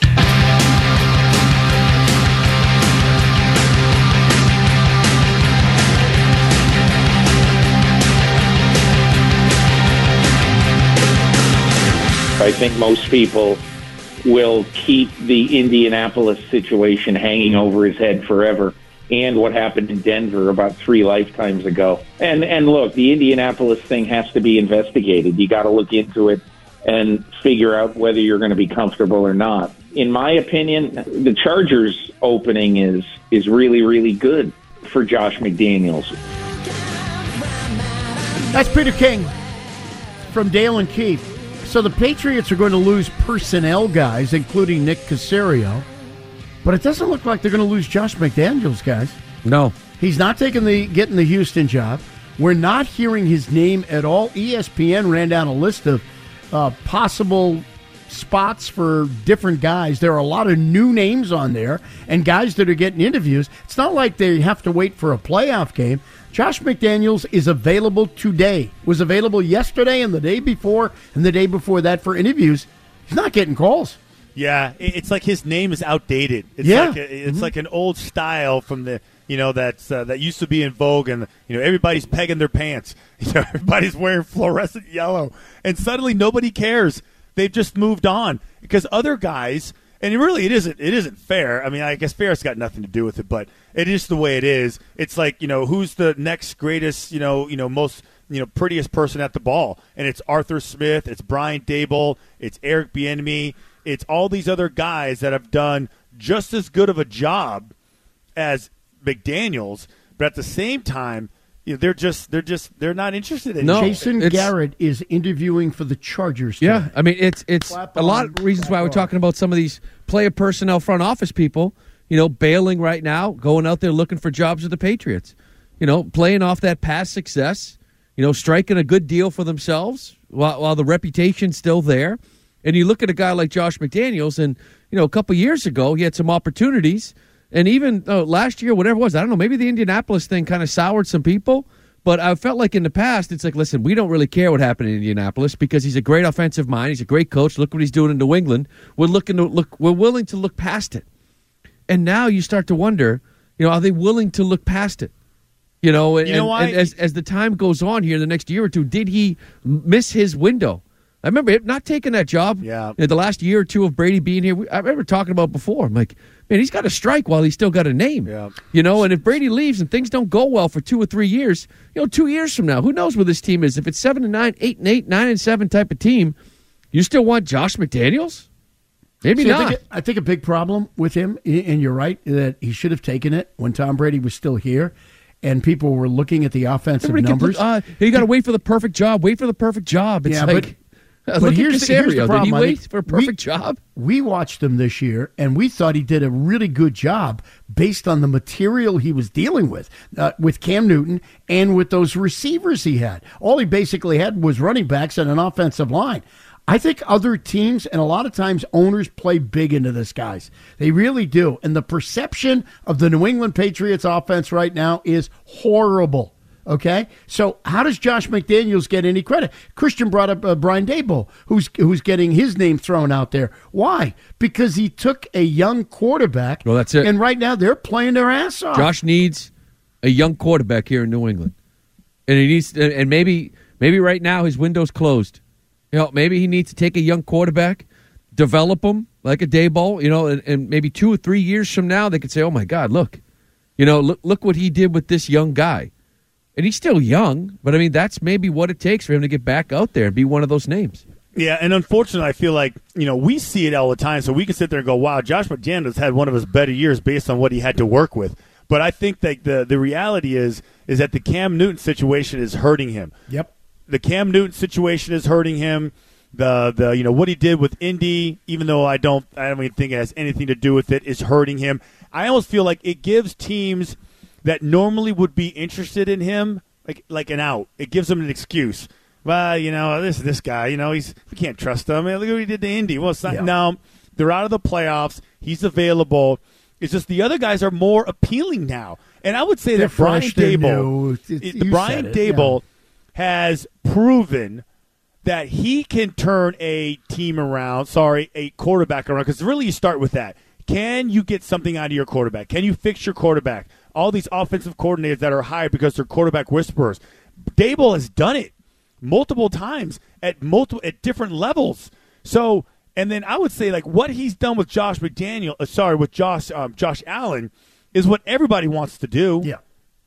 I think most people will keep the Indianapolis situation hanging over his head forever, and what happened in Denver about three lifetimes ago. And and look, the Indianapolis thing has to be investigated. You got to look into it and figure out whether you're going to be comfortable or not. In my opinion, the Chargers opening is is really, really good for Josh McDaniels. That's Peter King from Dale and Keefe. So the Patriots are going to lose personnel guys, including Nick Caserio, but it doesn't look like they're going to lose Josh McDaniels, guys. No. He's not taking the getting the Houston job. We're not hearing his name at all. E S P N ran down a list of uh, possible spots for different guys. There are a lot of new names on there and guys that are getting interviews. It's not like they have to wait for a playoff game. Josh McDaniels is available today. Was available yesterday and the day before and the day before that for interviews. He's not getting calls. Yeah, it- it's like his name is outdated. It's Yeah. like a, it's Mhm. like an old style from the you know that's uh, that used to be in vogue, and you know everybody's pegging their pants. You know everybody's wearing fluorescent yellow, and suddenly nobody cares. They've just moved on because other guys. And really, it isn't. It isn't fair. I mean, I guess fair's got nothing to do with it, but it is the way it is. It's like you know, who's the next greatest, you know, you know, most you know, prettiest person at the ball, and it's Arthur Smith, it's Brian Daboll, it's Eric Bieniemy, it's all these other guys that have done just as good of a job as McDaniels, but at the same time, you know, they're just they're just they're not interested in. No, Jason it's- Garrett is interviewing for the Chargers. Yeah, today. I mean, it's it's Clap a lot on, of reasons why clap we're on. talking about some of these player personnel front office people, you know, bailing right now, going out there looking for jobs with the Patriots, you know, playing off that past success, you know, striking a good deal for themselves while, while the reputation's still there. And you look at a guy like Josh McDaniels, and, you know, a couple years ago, he had some opportunities, And even uh, last year, whatever it was, I don't know, maybe the Indianapolis thing kind of soured some people. But I felt like in the past, it's like, listen, we don't really care what happened in Indianapolis because he's a great offensive mind. He's a great coach. Look what he's doing in New England. We're looking to look. We're willing to look past it. And now you start to wonder, you know, are they willing to look past it? You know, and, you know why? and as as the time goes on here, the next year or two, did he miss his window? I remember not taking that job. Yeah. You know, the last year or two of Brady being here, we, I remember talking about before. I'm like, man, he's got a strike while he's still got a name. Yeah. You know, and if Brady leaves and things don't go well for two or three years, you know, two years from now, who knows where this team is? If it's seven and nine, eight and eight, nine and seven type of team, you still want Josh McDaniels? Maybe See, not. I think, I think a big problem with him, and you're right, that he should have taken it when Tom Brady was still here. And people were looking at the offensive Everybody numbers. Kept, uh, you got to wait for the perfect job. Wait for the perfect job. It's yeah, like, but, uh, but look here's, at the, here's the Caserio. problem. Did he I wait think for a perfect we, job? We watched him this year, and we thought he did a really good job based on the material he was dealing with, uh, with Cam Newton and with those receivers he had. All he basically had was running backs and an offensive line. I think other teams, and a lot of times owners play big into this, guys. They really do. And the perception of the New England Patriots offense right now is horrible. Okay? So how does Josh McDaniels get any credit? Christian brought up uh, Brian Daboll, who's who's getting his name thrown out there. Why? Because he took a young quarterback. Well, that's it. And right now they're playing their ass off. Josh needs a young quarterback here in New England. And he needs and maybe maybe right now his window's closed. You know, maybe he needs to take a young quarterback, develop him like a Daboll, you know, and, and maybe two or three years from now they could say, "Oh my God, look, you know, look, look what he did with this young guy." And he's still young, but I mean, that's maybe what it takes for him to get back out there and be one of those names. Yeah, and unfortunately, I feel like, you know, we see it all the time, so we can sit there and go, wow, Josh McDaniels had one of his better years based on what he had to work with. But I think that the the reality is is that the Cam Newton situation is hurting him. Yep. The Cam Newton situation is hurting him. The the you know what he did with Indy, even though I don't I don't even think it has anything to do with it, is hurting him. I almost feel like it gives teams that normally would be interested in him like like an out. It gives them an excuse. Well, you know, this this guy, you know, he's we can't trust him. Look what he did to Indy. Well, it's not, Yeah. no, they're out of the playoffs. He's available. It's just the other guys are more appealing now. And I would say They're that Brian fresh, they're Daboll, new. It's- it- you Brian said it, Daboll has proven that he can turn a team around, sorry, a quarterback around, because really you start with that. Can you get something out of your quarterback? Can you fix your quarterback? All these offensive coordinators that are hired because they're quarterback whisperers. Daboll has done it multiple times at multiple at different levels. So, and then I would say like what he's done with Josh McDaniel, uh, sorry, with Josh um, Josh Allen is what everybody wants to do. Yeah.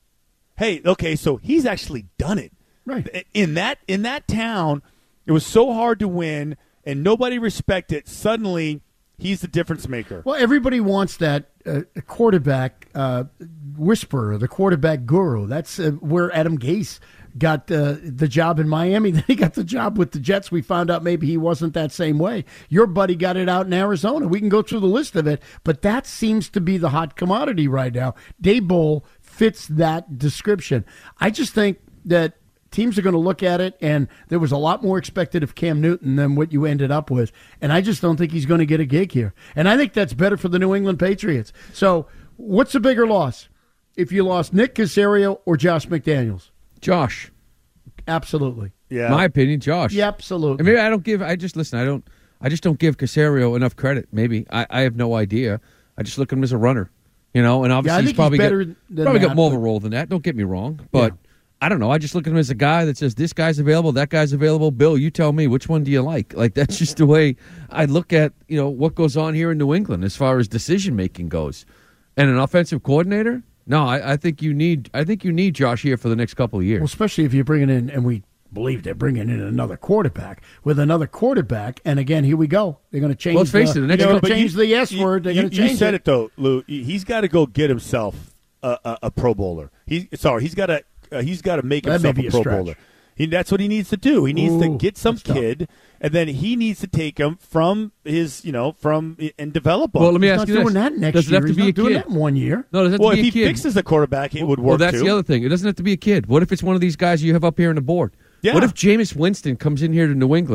Hey, okay, so he's actually done it. Right. In that in that town, it was so hard to win and nobody respected. Suddenly, he's the difference maker. Well, everybody wants that uh, quarterback uh, whisperer, the quarterback guru. That's uh, where Adam Gase got uh, the job in Miami. Then he got the job with the Jets. We found out maybe he wasn't that same way. Your buddy got it out in Arizona. We can go through the list of it, but that seems to be the hot commodity right now. Daboll fits that description. I just think that teams are going to look at it, and there was a lot more expected of Cam Newton than what you ended up with. And I just don't think he's going to get a gig here. And I think that's better for the New England Patriots. So what's the bigger loss if you lost Nick Caserio or Josh McDaniels? Josh. Absolutely. Yeah. My opinion, Josh. Yeah, absolutely. And maybe I don't give, I just, listen, I don't, I just don't give Caserio enough credit. Maybe. I, I have no idea. I just look at him as a runner, you know, and obviously Yeah, I he's think probably, he's better got, than probably that, got more of but- a role than that. Don't get me wrong. But Yeah. I don't know. I just look at him as a guy that says, this guy's available, that guy's available. Bill, you tell me, which one do you like? Like, that's just the way I look at, you know, what goes on here in New England as far as decision-making goes. And an offensive coordinator? No, I, I think you need I think you need Josh here for the next couple of years. Well, especially if you're bringing in, and we believe they're bringing in another quarterback. With another quarterback, and again, here we go. They're going to change. Well, let's face the, it, the next they're going but to change you- the S you- word. They're you, going to change You said it. it, though, Lou. He's got to go get himself a, a, a Pro Bowler. He sorry, he's got to uh, he's got to make That may himself be a a Pro stretch. Bowler. He, that's what he needs to do. He needs to Ooh, get some that's tough. kid, and then he needs to take him from his, you know, from and develop him. Well, let me He's ask not you doing this. that next Does it year. have to He's be not a doing kid? that in one year. No, does it have well, to if be he a kid? fixes the quarterback, it would work Well, that's too. the other thing. It doesn't have to be a kid. What if it's one of these guys you have up here on the board? Yeah. What if Jameis Winston comes in here to New England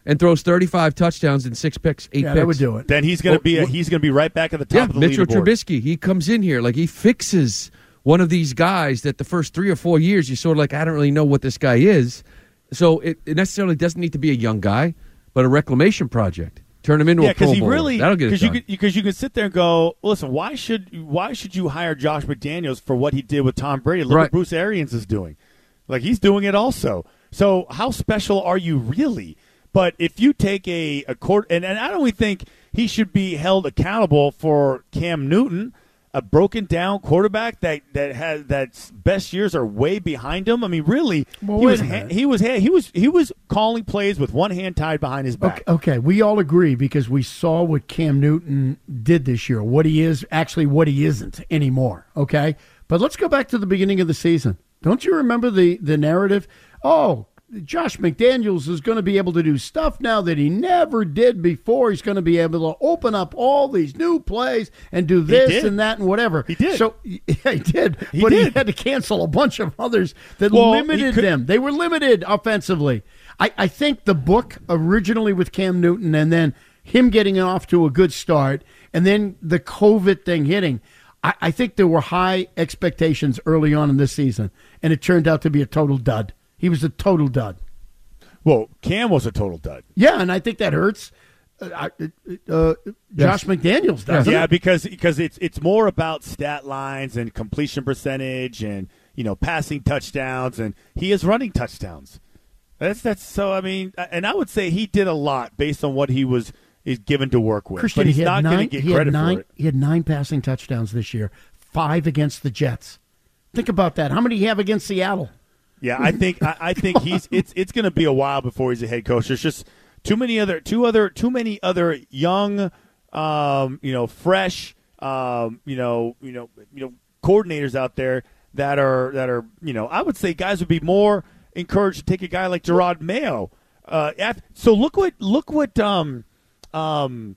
and throws thirty-five touchdowns and six picks, eight Yeah, picks. that would do it. Then he's going to be a, he's going to be right back at the top Yeah, of the Mitchell leaderboard. Trubisky, he comes in here like he fixes one of these guys that the first three or four years you sort of like, I don't really know what this guy is. So it, it necessarily doesn't need to be a young guy, but a reclamation project. Turn him into yeah, a Pro he Bowler. really That'll get it because you done. could because you could sit there and go, listen, why should why should you hire Josh McDaniels for what he did with Tom Brady? Look Right. what Bruce Arians is doing. Like he's doing it also. So how special are you really? But if you take a, a court, and, and I don't really think he should be held accountable for Cam Newton, a broken down quarterback that that has that's best years are way behind him. I mean, really, Well, he wait was a ha- minute. he was ha- he was he was calling plays with one hand tied behind his back. Okay, okay, we all agree because we saw what Cam Newton did this year, what he is, actually what he isn't anymore, okay? But let's go back to the beginning of the season. Don't you remember the, the narrative? Oh, Josh McDaniels is going to be able to do stuff now that he never did before. He's going to be able to open up all these new plays and do this did. and that and whatever. He did. So, yeah, he did. He but did. he had to cancel a bunch of others that Well, he limited could- them. They were limited offensively. I, I think the book originally with Cam Newton and then him getting off to a good start and then the COVID thing hitting, I, I think there were high expectations early on in this season, and it turned out to be a total dud. He was a total dud. Well, Cam was a total dud. Yeah, and I think that hurts uh, I- uh, Josh McDaniels, doesn't yeah, it? because because it's it's more about stat lines and completion percentage and you know passing touchdowns, and he is running touchdowns. That's that's so. I mean, and I would say he did a lot based on what he was is given to work with. Christian, but he's he not had going to nine, get he had credit nine, for it. He had nine passing touchdowns this year, five against the Jets. Think about that. How many do you have against Seattle? Yeah, I think I, I think he's it's it's going to be a while before he's a head coach. There's just too many other two other too many other young, um, you know, fresh, um, you know, you know, you know, coordinators out there that are that are you know I would say guys would be more encouraged to take a guy like Gerard Mayo. Uh, at, so look what look what um, um,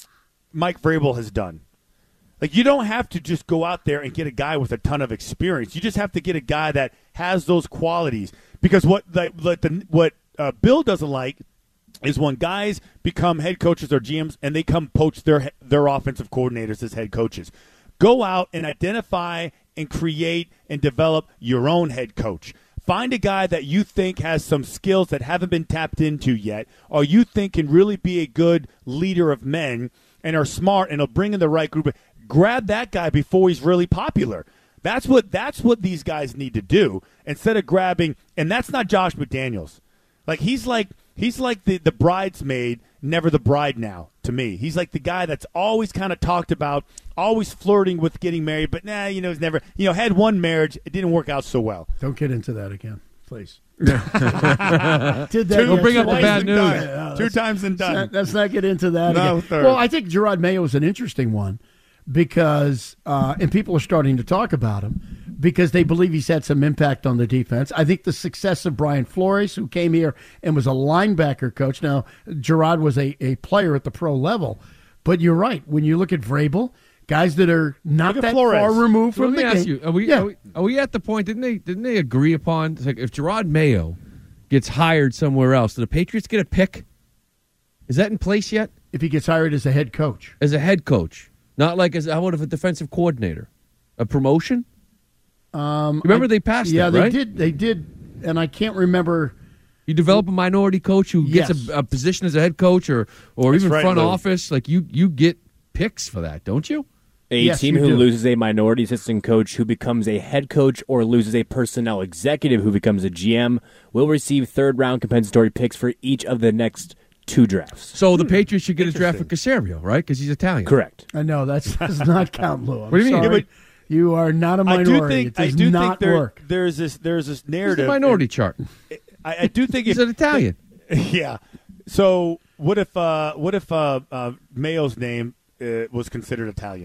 Mike Vrabel has done. Like, you don't have to just go out there and get a guy with a ton of experience. You just have to get a guy that has those qualities. Because what the, the, the, what uh, Bill doesn't like is when guys become head coaches or G Ms and they come poach their their offensive coordinators as head coaches. Go out and identify and create and develop your own head coach. Find a guy that you think has some skills that haven't been tapped into yet, or you think can really be a good leader of men and are smart and will bring in the right group. Grab that guy before he's really popular. That's what that's what these guys need to do instead of grabbing. And that's not Josh McDaniels. Like he's like he's like the, the bridesmaid, never the bride now. To me, he's like the guy that's always kind of talked about, always flirting with getting married, but nah, you know, he's never you know had one marriage. It didn't work out so well. Don't get into that again, please. Did that We'll bring up the twice bad and news. done. Yeah, Two let's- times and done. Let's not, let's not get into that No, again. third. Well, I think Gerard Mayo is an interesting one because, uh, and people are starting to talk about him because they believe he's had some impact on the defense. I think the success of Brian Flores, who came here and was a linebacker coach. Now, Gerard was a, a player at the pro level. But you're right. When you look at Vrabel, guys that are not Look at that Flores. far removed Let from me the ask game. you: Are we, Yeah. are we are we at the point? Didn't they didn't they agree upon it's like if Gerard Mayo gets hired somewhere else, do the Patriots get a pick? Is that in place yet? If he gets hired as a head coach. As a head coach, not like as how about if a defensive coordinator, a promotion? Um, Remember I- they passed Yeah, that, they right? did. They did, and I can't remember. You develop a minority coach who gets Yes. a, a position as a head coach or or That's even right, front Lou. office. Like you you get picks for that, don't you? A Yes, team you who do. loses a minority assistant coach who becomes a head coach or loses a personnel executive who becomes a G M will receive third round compensatory picks for each of the next two drafts. So the Patriots should get a draft for Caserio, right? Because he's Italian. Correct. I know that does not count, Lou. I'm What do you mean? sorry. Yeah, but- you are not a I minority. do think it does I do not think there, work. there's this there's this He's the narrative. minority chart. I, I do think He's if, an Italian. Yeah. So what if uh, what if uh, uh, Mayo's name uh, was considered Italian?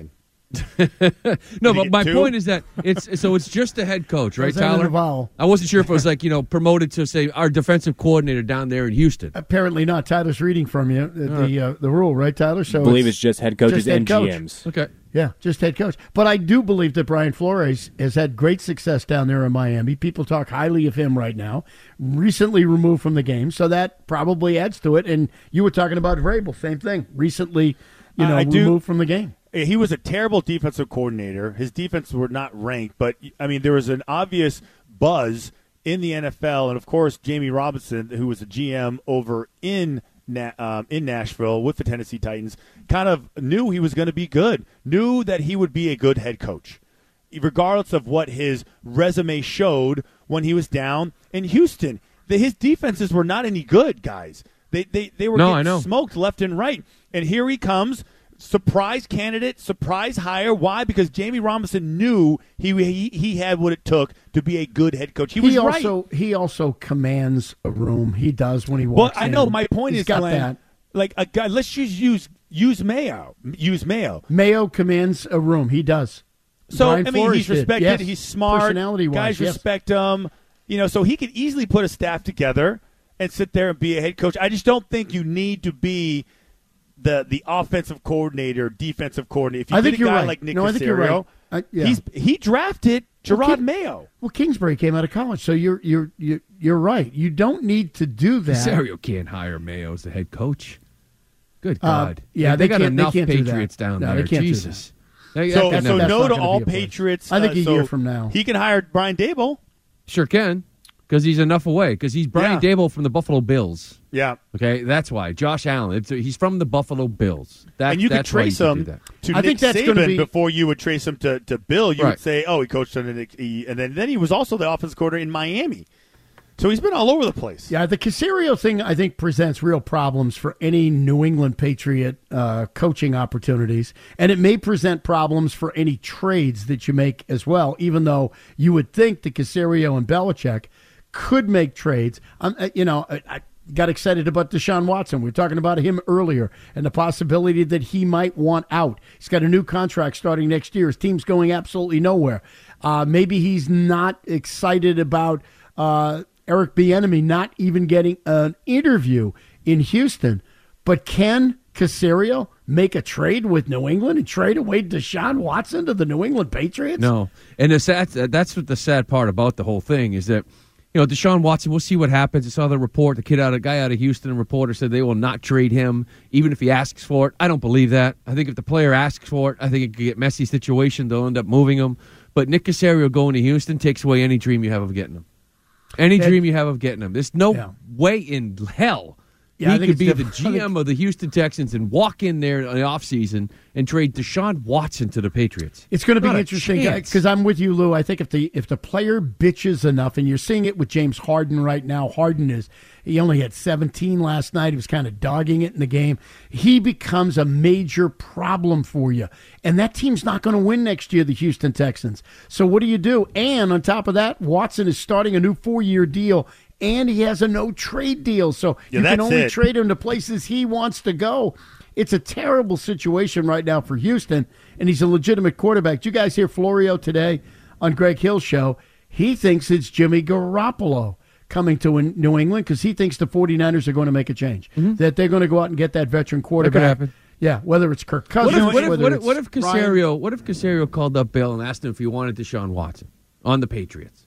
No, Did he but get my two? point is that it's so it's just the head coach, right, Was that an Tyler? avowal? I wasn't sure if it was like you know promoted to say our defensive coordinator down there in Houston. Apparently not. Tyler's reading from you the the, uh, the rule, right, Tyler? So I believe it's just head coaches just head and coach. G Ms. Okay. Yeah, just head coach. But I do believe that Brian Flores has had great success down there in Miami. People talk highly of him right now. Recently removed from the game, so that probably adds to it. And you were talking about Vrabel, same thing. Recently, you know, I do- removed from the game. He was a terrible defensive coordinator. His defenses were not ranked, but I mean, there was an obvious buzz in the N F L, and of course, Jamie Robinson, who was a G M over in Na- um, in Nashville with the Tennessee Titans, kind of knew he was going to be good, knew that he would be a good head coach, regardless of what his resume showed when he was down in Houston. The, his defenses were not any good, guys. They they they were No, getting I know. smoked left and right, and here he comes. Surprise candidate, surprise hire. Why? Because Jamie Robinson knew he he, he had what it took to be a good head coach. He was he right. also he also commands a room. He does when he Well, walks I in. know. My point He's is, got Glenn, that. like a guy. Let's just use use Mayo. Use Mayo. Mayo commands a room. He does. So Brian I mean, Flores he's did. respected. Yes. He's smart. Personality-wise, guys yes. respect him. You know, so he could easily put a staff together and sit there and be a head coach. I just don't think you need to be the the offensive coordinator, defensive coordinator. If you I get think a you're guy right. like Nick No, I think you're right. Caserio, I- yeah. he's he drafted Well, Gerard King- Mayo. Well, Kingsbury came out of college, so you're you're you're you're right. You don't need to do that. Caserio can't hire Mayo as the head coach. Good Uh, God! yeah, they, they got can't- they enough can't do that. Patriots down No, there. they can't do Jesus. They- So, that- so that's no not to gonna all be a place. Patriots. I think uh, a so year from now. he can hire Brian Dable. Sure can, because he's enough away. Because he's Brian Yeah. Dable from the Buffalo Bills. Yeah. Okay, that's why. Josh Allen. It's, he's from the Buffalo Bills. That, And you could that's why trace you could him do that. to I Nick think that's Saban gonna be- before you would trace him to, to Bill. You Right. would say, oh, he coached under Nick, he, and then, then he was also the offensive coordinator in Miami. So he's been all over the place. Yeah, the Caserio thing, I think, presents real problems for any New England Patriot uh, coaching opportunities. And it may present problems for any trades that you make as well, even though you would think that Caserio and Belichick could make trades. Um, uh, you know, I, I got excited about Deshaun Watson. We were talking about him earlier and the possibility that he might want out. He's got a new contract starting next year. His team's going absolutely nowhere. Uh, maybe he's not excited about uh, Eric Bieniemy not even getting an interview in Houston. But can Caserio make a trade with New England and trade away Deshaun Watson to the New England Patriots? No, and the sad, that's what the sad part about the whole thing is that you know Deshaun Watson. We'll see what happens. I saw the report. The kid out, a guy out of Houston, a reporter said they will not trade him even if he asks for it. I don't believe that. I think if the player asks for it, I think it could get messy situation. They'll end up moving him. But Nick Caserio going to Houston takes away any dream you have of getting him. Any And- dream you have of getting him. There's no Yeah. way in hell Yeah, I he think could it's be the different. I G think- M of the Houston Texans and walk in there in the offseason and trade Deshaun Watson to the Patriots. It's going to be Not a interesting chance. because I'm with you, Lou. I think if the if the player bitches enough, and you're seeing it with James Harden right now. Harden is he only had seventeen last night. He was kind of dogging it in the game. He becomes a major problem for you, and that team's not going to win next year. The Houston Texans. So what do you do? And on top of that, Watson is starting a new four year deal. And he has a no trade deal, so Yeah, you can that's only it. trade him to places he wants to go. It's a terrible situation right now for Houston, and he's a legitimate quarterback. Did you guys hear Florio today on Greg Hill's show? He thinks it's Jimmy Garoppolo coming to New England because he thinks the 49ers are going to make a change, that they're going to go out and get that veteran quarterback. happen. Yeah, whether it's Kirk What Cousins, if, what if, whether what if, it's what if Ryan- Caserio? What if Caserio called up Bill and asked him if he wanted Deshaun Watson on the Patriots?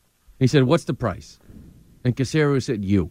He said, "What's the price?" And Caserio said, "You."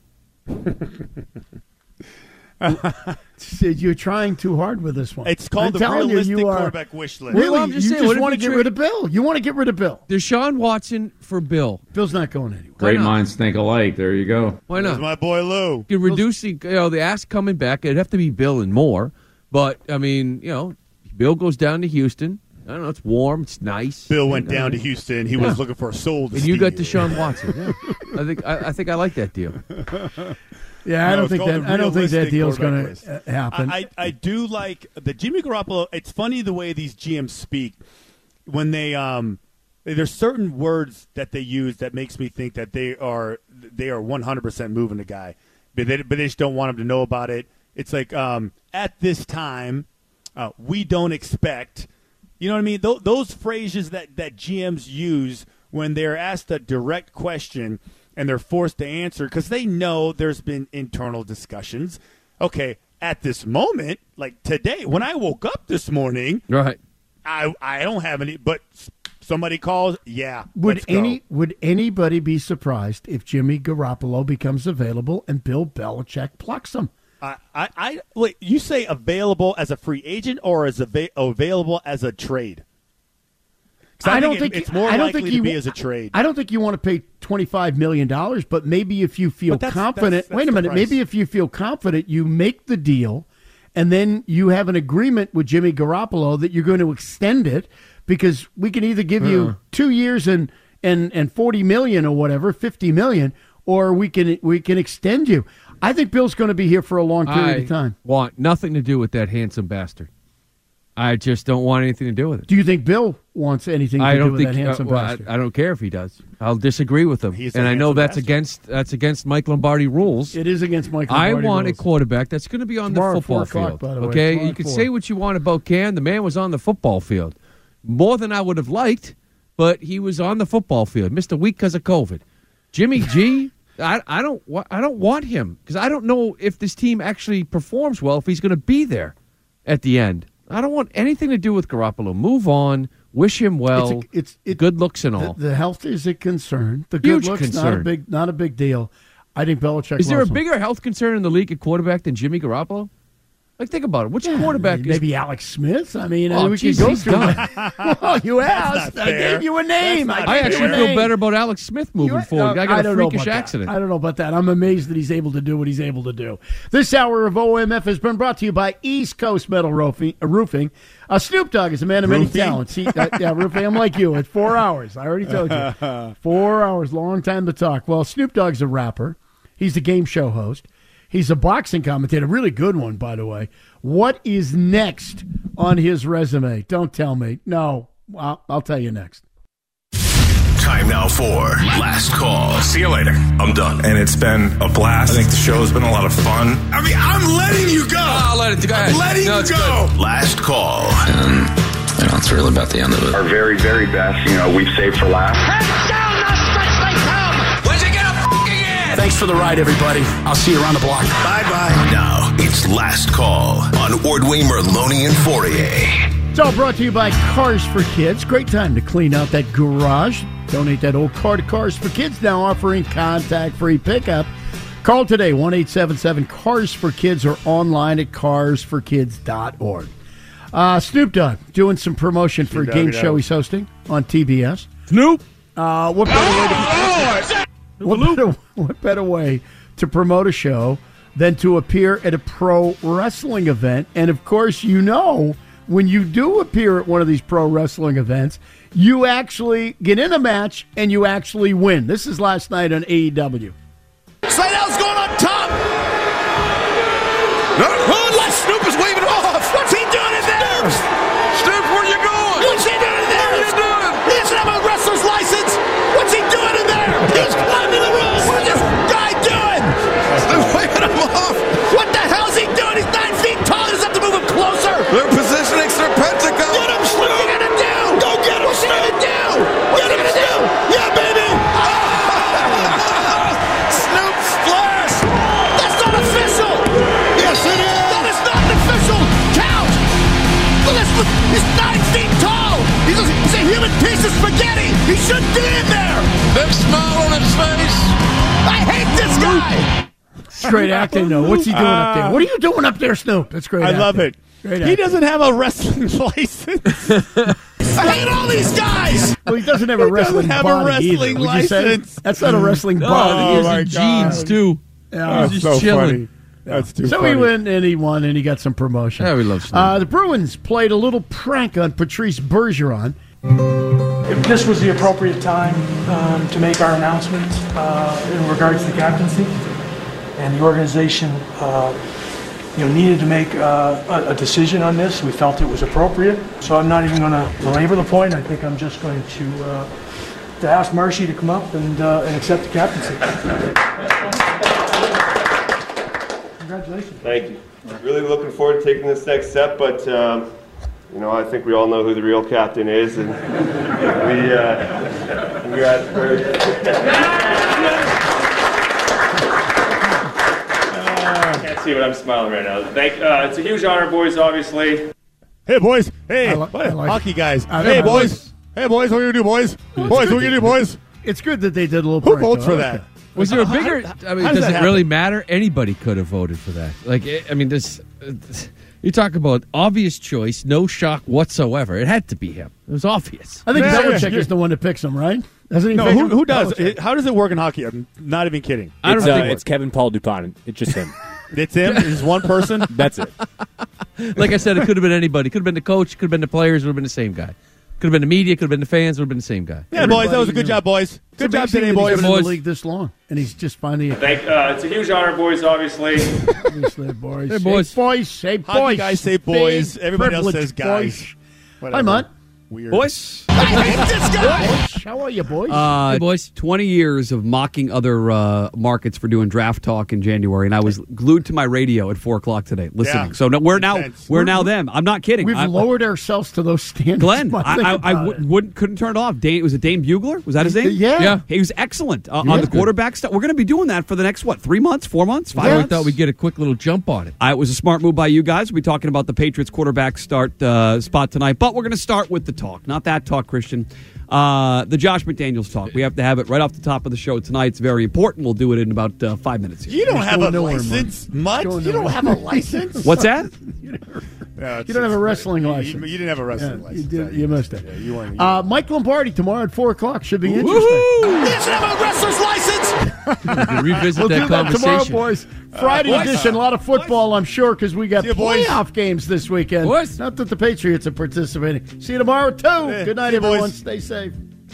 Said you're trying too hard with this one. It's called I'm the telling you, realistic you are- quarterback wish list. Really, Well, I'm just you saying, just what if want to you get trade- rid of Bill. You want to get rid of Bill. Deshaun Watson for Bill. Bill's not going anywhere. Great not? minds think alike. There you go. Why There's not? my boy Lou. You reduce the, you know, the ask coming back. It'd have to be Bill and more. But I mean, you know, Bill goes down to Houston. I don't know. It's warm. It's nice. Bill went And, uh, down to Houston. He yeah. was looking for a soul to And you got steal. Deshaun Watson. Yeah. I think I, I think I like that deal. Yeah, I No, don't it's think called that. the I don't think that realistic deal's quarterback going list. to happen. I, I, I do like the Jimmy Garoppolo. It's funny the way these G Ms speak when they um. There's certain words that they use that makes me think that they are they are one hundred percent moving the guy, but they, but they just don't want him to know about it. It's like um, at this time, uh, we don't expect You know what I mean? Th- those phrases that, that G Ms use when they're asked a direct question and they're forced to answer because they know there's been internal discussions. Okay, at this moment, like today, when I woke up this morning, right? I I don't have any, but somebody calls, yeah. Would let's go. any would anybody be surprised if Jimmy Garoppolo becomes available and Bill Belichick plucks him? I, I, I wait. You say available as a free agent or as ava- available as a trade? I, I don't think, think it, it's more I don't likely think to you, be as a trade. I don't think you want to pay twenty-five million dollars, but maybe if you feel But that's- confident. that's- that's wait a the minute. price. Maybe if you feel confident, you make the deal, and then you have an agreement with Jimmy Garoppolo that you're going to extend it because we can either give you Uh. two years and and and forty million or whatever, fifty million, or we can we can extend you. I think Bill's going to be here for a long period I of time. want nothing to do with that handsome bastard. I just don't want anything to do with it. Do you think Bill wants anything to I do don't with think that handsome uh, well, bastard? I, I don't care if he does. I'll disagree with him, He's a and I know handsome that's bastard. against that's against Mike Lombardi rules. It is against Mike I Lombardi want rules. a quarterback that's going to be on Tomorrow the at four football o'clock, field. by the way. Okay, Tomorrow you at can four. say what you want about Cam. The man was on the football field more than I would have liked, but he was on the football field. Missed a week because of COVID. Jimmy G. I, I don't wa- I don't want him because I don't know if this team actually performs well if he's going to be there at the end. I don't want anything to do with Garoppolo. Move on. Wish him well. It's, a, it's it, good looks and all. The, the health is a concern. The Huge good looks not a concern. big not a big deal. I think Belichick. Is there a loves him. bigger health concern in the league at quarterback than Jimmy Garoppolo? Like, think about it. Which quarterback is Maybe Alex Smith. I mean, Oh, we geez, could go he's through done. that. Well, you asked. I gave you a name. I, I gave you actually a feel name. better about Alex Smith moving You- forward. uh, I got a don't know freakish about that. accident. I don't know about that. I'm amazed that he's able to do what he's able to do. This hour of O M F has been brought to you by East Coast Metal Roofing. Uh, roofing. Uh, Snoop Dogg is a man of many Roofing? talents. He, uh, yeah, roofing. I'm like you. It's four hours. I already told you. Four hours. Long time to talk. Well, Snoop Dogg's a rapper. He's a game show host. He's a boxing commentator. Really good one, by the way. What is next on his resume? Don't tell me. No. I'll, I'll tell you next. Time now for Last Call. See you later. I'm done. And it's been a blast. I think the show's been a lot of fun. I mean, I'm letting you go. I'll let it go. I'm letting No, you it's go. Last Call. Um, you know, it's really about the end of it. Our very, very best, you know, we've saved for last. Thanks for the ride, everybody. I'll see you around the block. Bye-bye. Now, it's Last Call on Ordway, Merloni, and Fourier. It's all brought to you by Cars for Kids. Great time to clean out that garage. Donate that old car to Cars for Kids, now offering contact-free pickup. Call today, one eight seven seven cars for kids, or online at cars for kids dot org. Uh, Snoop Dogg doing some promotion for a Snoop game Doggy show Dogg. he's hosting on T B S. Snoop! Uh, what better way to, what better, what better way to promote a show than to appear at a pro wrestling event? And, of course, you know, when you do appear at one of these pro wrestling events, you actually get in a match and you actually win. This is last night on A E W. Slidell's going on top. Oh, Snoop is waving off. What's he doing in there? Snoop, where you going? What's he doing in there? What are you doing? He doesn't have a wrestler's license. What's he doing in there? He's climbing the rope. What is this guy doing? Snoop waving him off. What the hell is he doing? He's nine feet tall. He doesn't have to move him closer. They're positioning Serpentico. Get him, Snoop. What's he going to do? Go get him, What's he going to do? What's he going to do? Yeah, baby. Snoop splash. That's not official. Yes, it is. That is not an official count. Look, that's, he's nine feet tall. He's a, he's a human piece of spaghetti. He shouldn't be in there. Big smile on his face. I hate this guy. It's great acting, though. What's he doing up there? What are you doing up there, Snoop? That's great I acting. love it. Great He acting. doesn't have a wrestling license. I hate all these guys. Well, he doesn't have a He doesn't wrestling have a body wrestling either, would you say? license. That's not a wrestling No, body. he was my in jeans, God. too. Yeah. That's He's so just chilling. funny. That's too So funny. he went and he won and he got some promotion. Yeah, we love Snoop. Uh, the Bruins played a little prank on Patrice Bergeron. If this was the appropriate time um, to make our announcement uh, in regards to the captaincy, and the organization uh, you know, needed to make uh, a, a decision on this, we felt it was appropriate. So I'm not even going to belabor the point. I think I'm just going to uh, to ask Marshy to come up and, uh, and accept the captaincy. Congratulations. Thank you. Really looking forward to taking this next step, but um, You know, I think we all know who the real captain is, and we uh, congrats, Bert. I can't see what I'm smiling right now. Thank, uh, it's a huge honor, boys, obviously. Hey, boys. Hey, I li- I like hockey it. guys. I- Hey, I boys. Hey, boys, what are you going to do, boys? Boys, what are you going to do, boys? It's good that they did a little Who prank, votes though. for I like that? it. Was there a bigger? I mean, How does, does it that really happen? matter? Anybody could have voted for that. Like, I mean, this. You talk about obvious choice, no shock whatsoever. It had to be him. It was obvious. I think Yeah, Belichick yeah. is the one that picks him, right? Doesn't he? No, pick who, him? who does? Belichick. It, how does it work in hockey? I'm not even kidding. I don't It's, uh, think it's Kevin Paul Dupont. It's just him. It's him? It's one person? That's it. Like I said, it could have been anybody. Could have been the coach. Could have been the players. Would have been the same guy. Could have been the media. Could have been the fans. Would have been the same guy. Yeah, boys, that was a good knew. job, boys. Good It's job amazing today, that he's boys. been in the Boys. league this long, and he's just finally. Thank, uh, it's a huge honor, boys, obviously. Obviously, boys. Hey, boys. Say boys. Say Hockey boys. guys say boys. Big Everybody else privilege says guys. boys. Whatever. Hi, Mutt. Weird. Boys, Boys, how are you, boys? uh, Hey, boys. twenty years of mocking other uh, markets for doing draft talk in January, and I was glued to my radio at four o'clock today listening. Yeah. So no, we're now Intense. we're now them. I'm not kidding. We've I, lowered ourselves to those standards. Glenn, Mutt. I, Think I, I about w- it. wouldn't couldn't turn it off. Dane, was it Dane Bugler? Was that his name? Yeah. Yeah. He was excellent uh, Yeah. on the quarterback stuff. We're going to be doing that for the next what three months, four months, five I months. thought we'd get a quick little jump on it. I, it was a smart move by you guys. We'll be talking about the Patriots quarterback start uh, spot tonight, but we're going to start with the talk, not that talk, Christian. Uh, the Josh McDaniels talk. We have to have it right off the top of the show tonight. It's very important. We'll do it in about uh, five minutes. Here. You don't He's have going a nowhere, license, Mutt. Mutt. He's going You don't nowhere. have a license. What's that? Yeah, You don't have a wrestling you, license. You, you didn't have a wrestling Yeah, license. You, did, you must have. Yeah, you weren't. Uh, Mike Lombardi tomorrow at four o'clock should be interesting. He doesn't have a wrestler's license. We can revisit We'll that do that tomorrow, conversation. boys. Friday Uh, boys. edition, a lot of football, I'm sure, because we got See you, boys. playoff games this weekend. Boys. Not that the Patriots are participating. See you tomorrow, too. Yeah, Good night, see you, boys. everyone. Stay safe.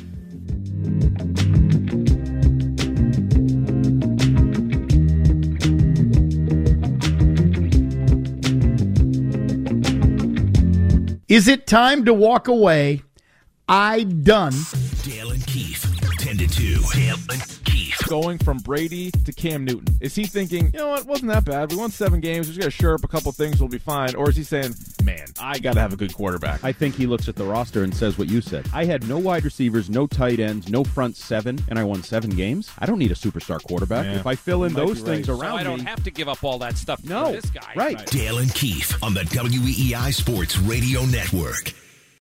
Is it time to walk away? I done. Dale and Keefe, ten to two. Dale and Keefe. Going from Brady to Cam Newton. Is he thinking, you know what, wasn't that bad. We won seven games. We just got to shore up a couple things. We'll be fine. Or is he saying, man, I got to have a good quarterback? I think he looks at the roster and says what you said. I had no wide receivers, no tight ends, no front seven, and I won seven games. I don't need a superstar quarterback. Yeah. If I fill in You might those be right. things So around I don't me, have to give up all that stuff No, for this guy. right. Dale and Keefe on the W E E I Sports Radio Network.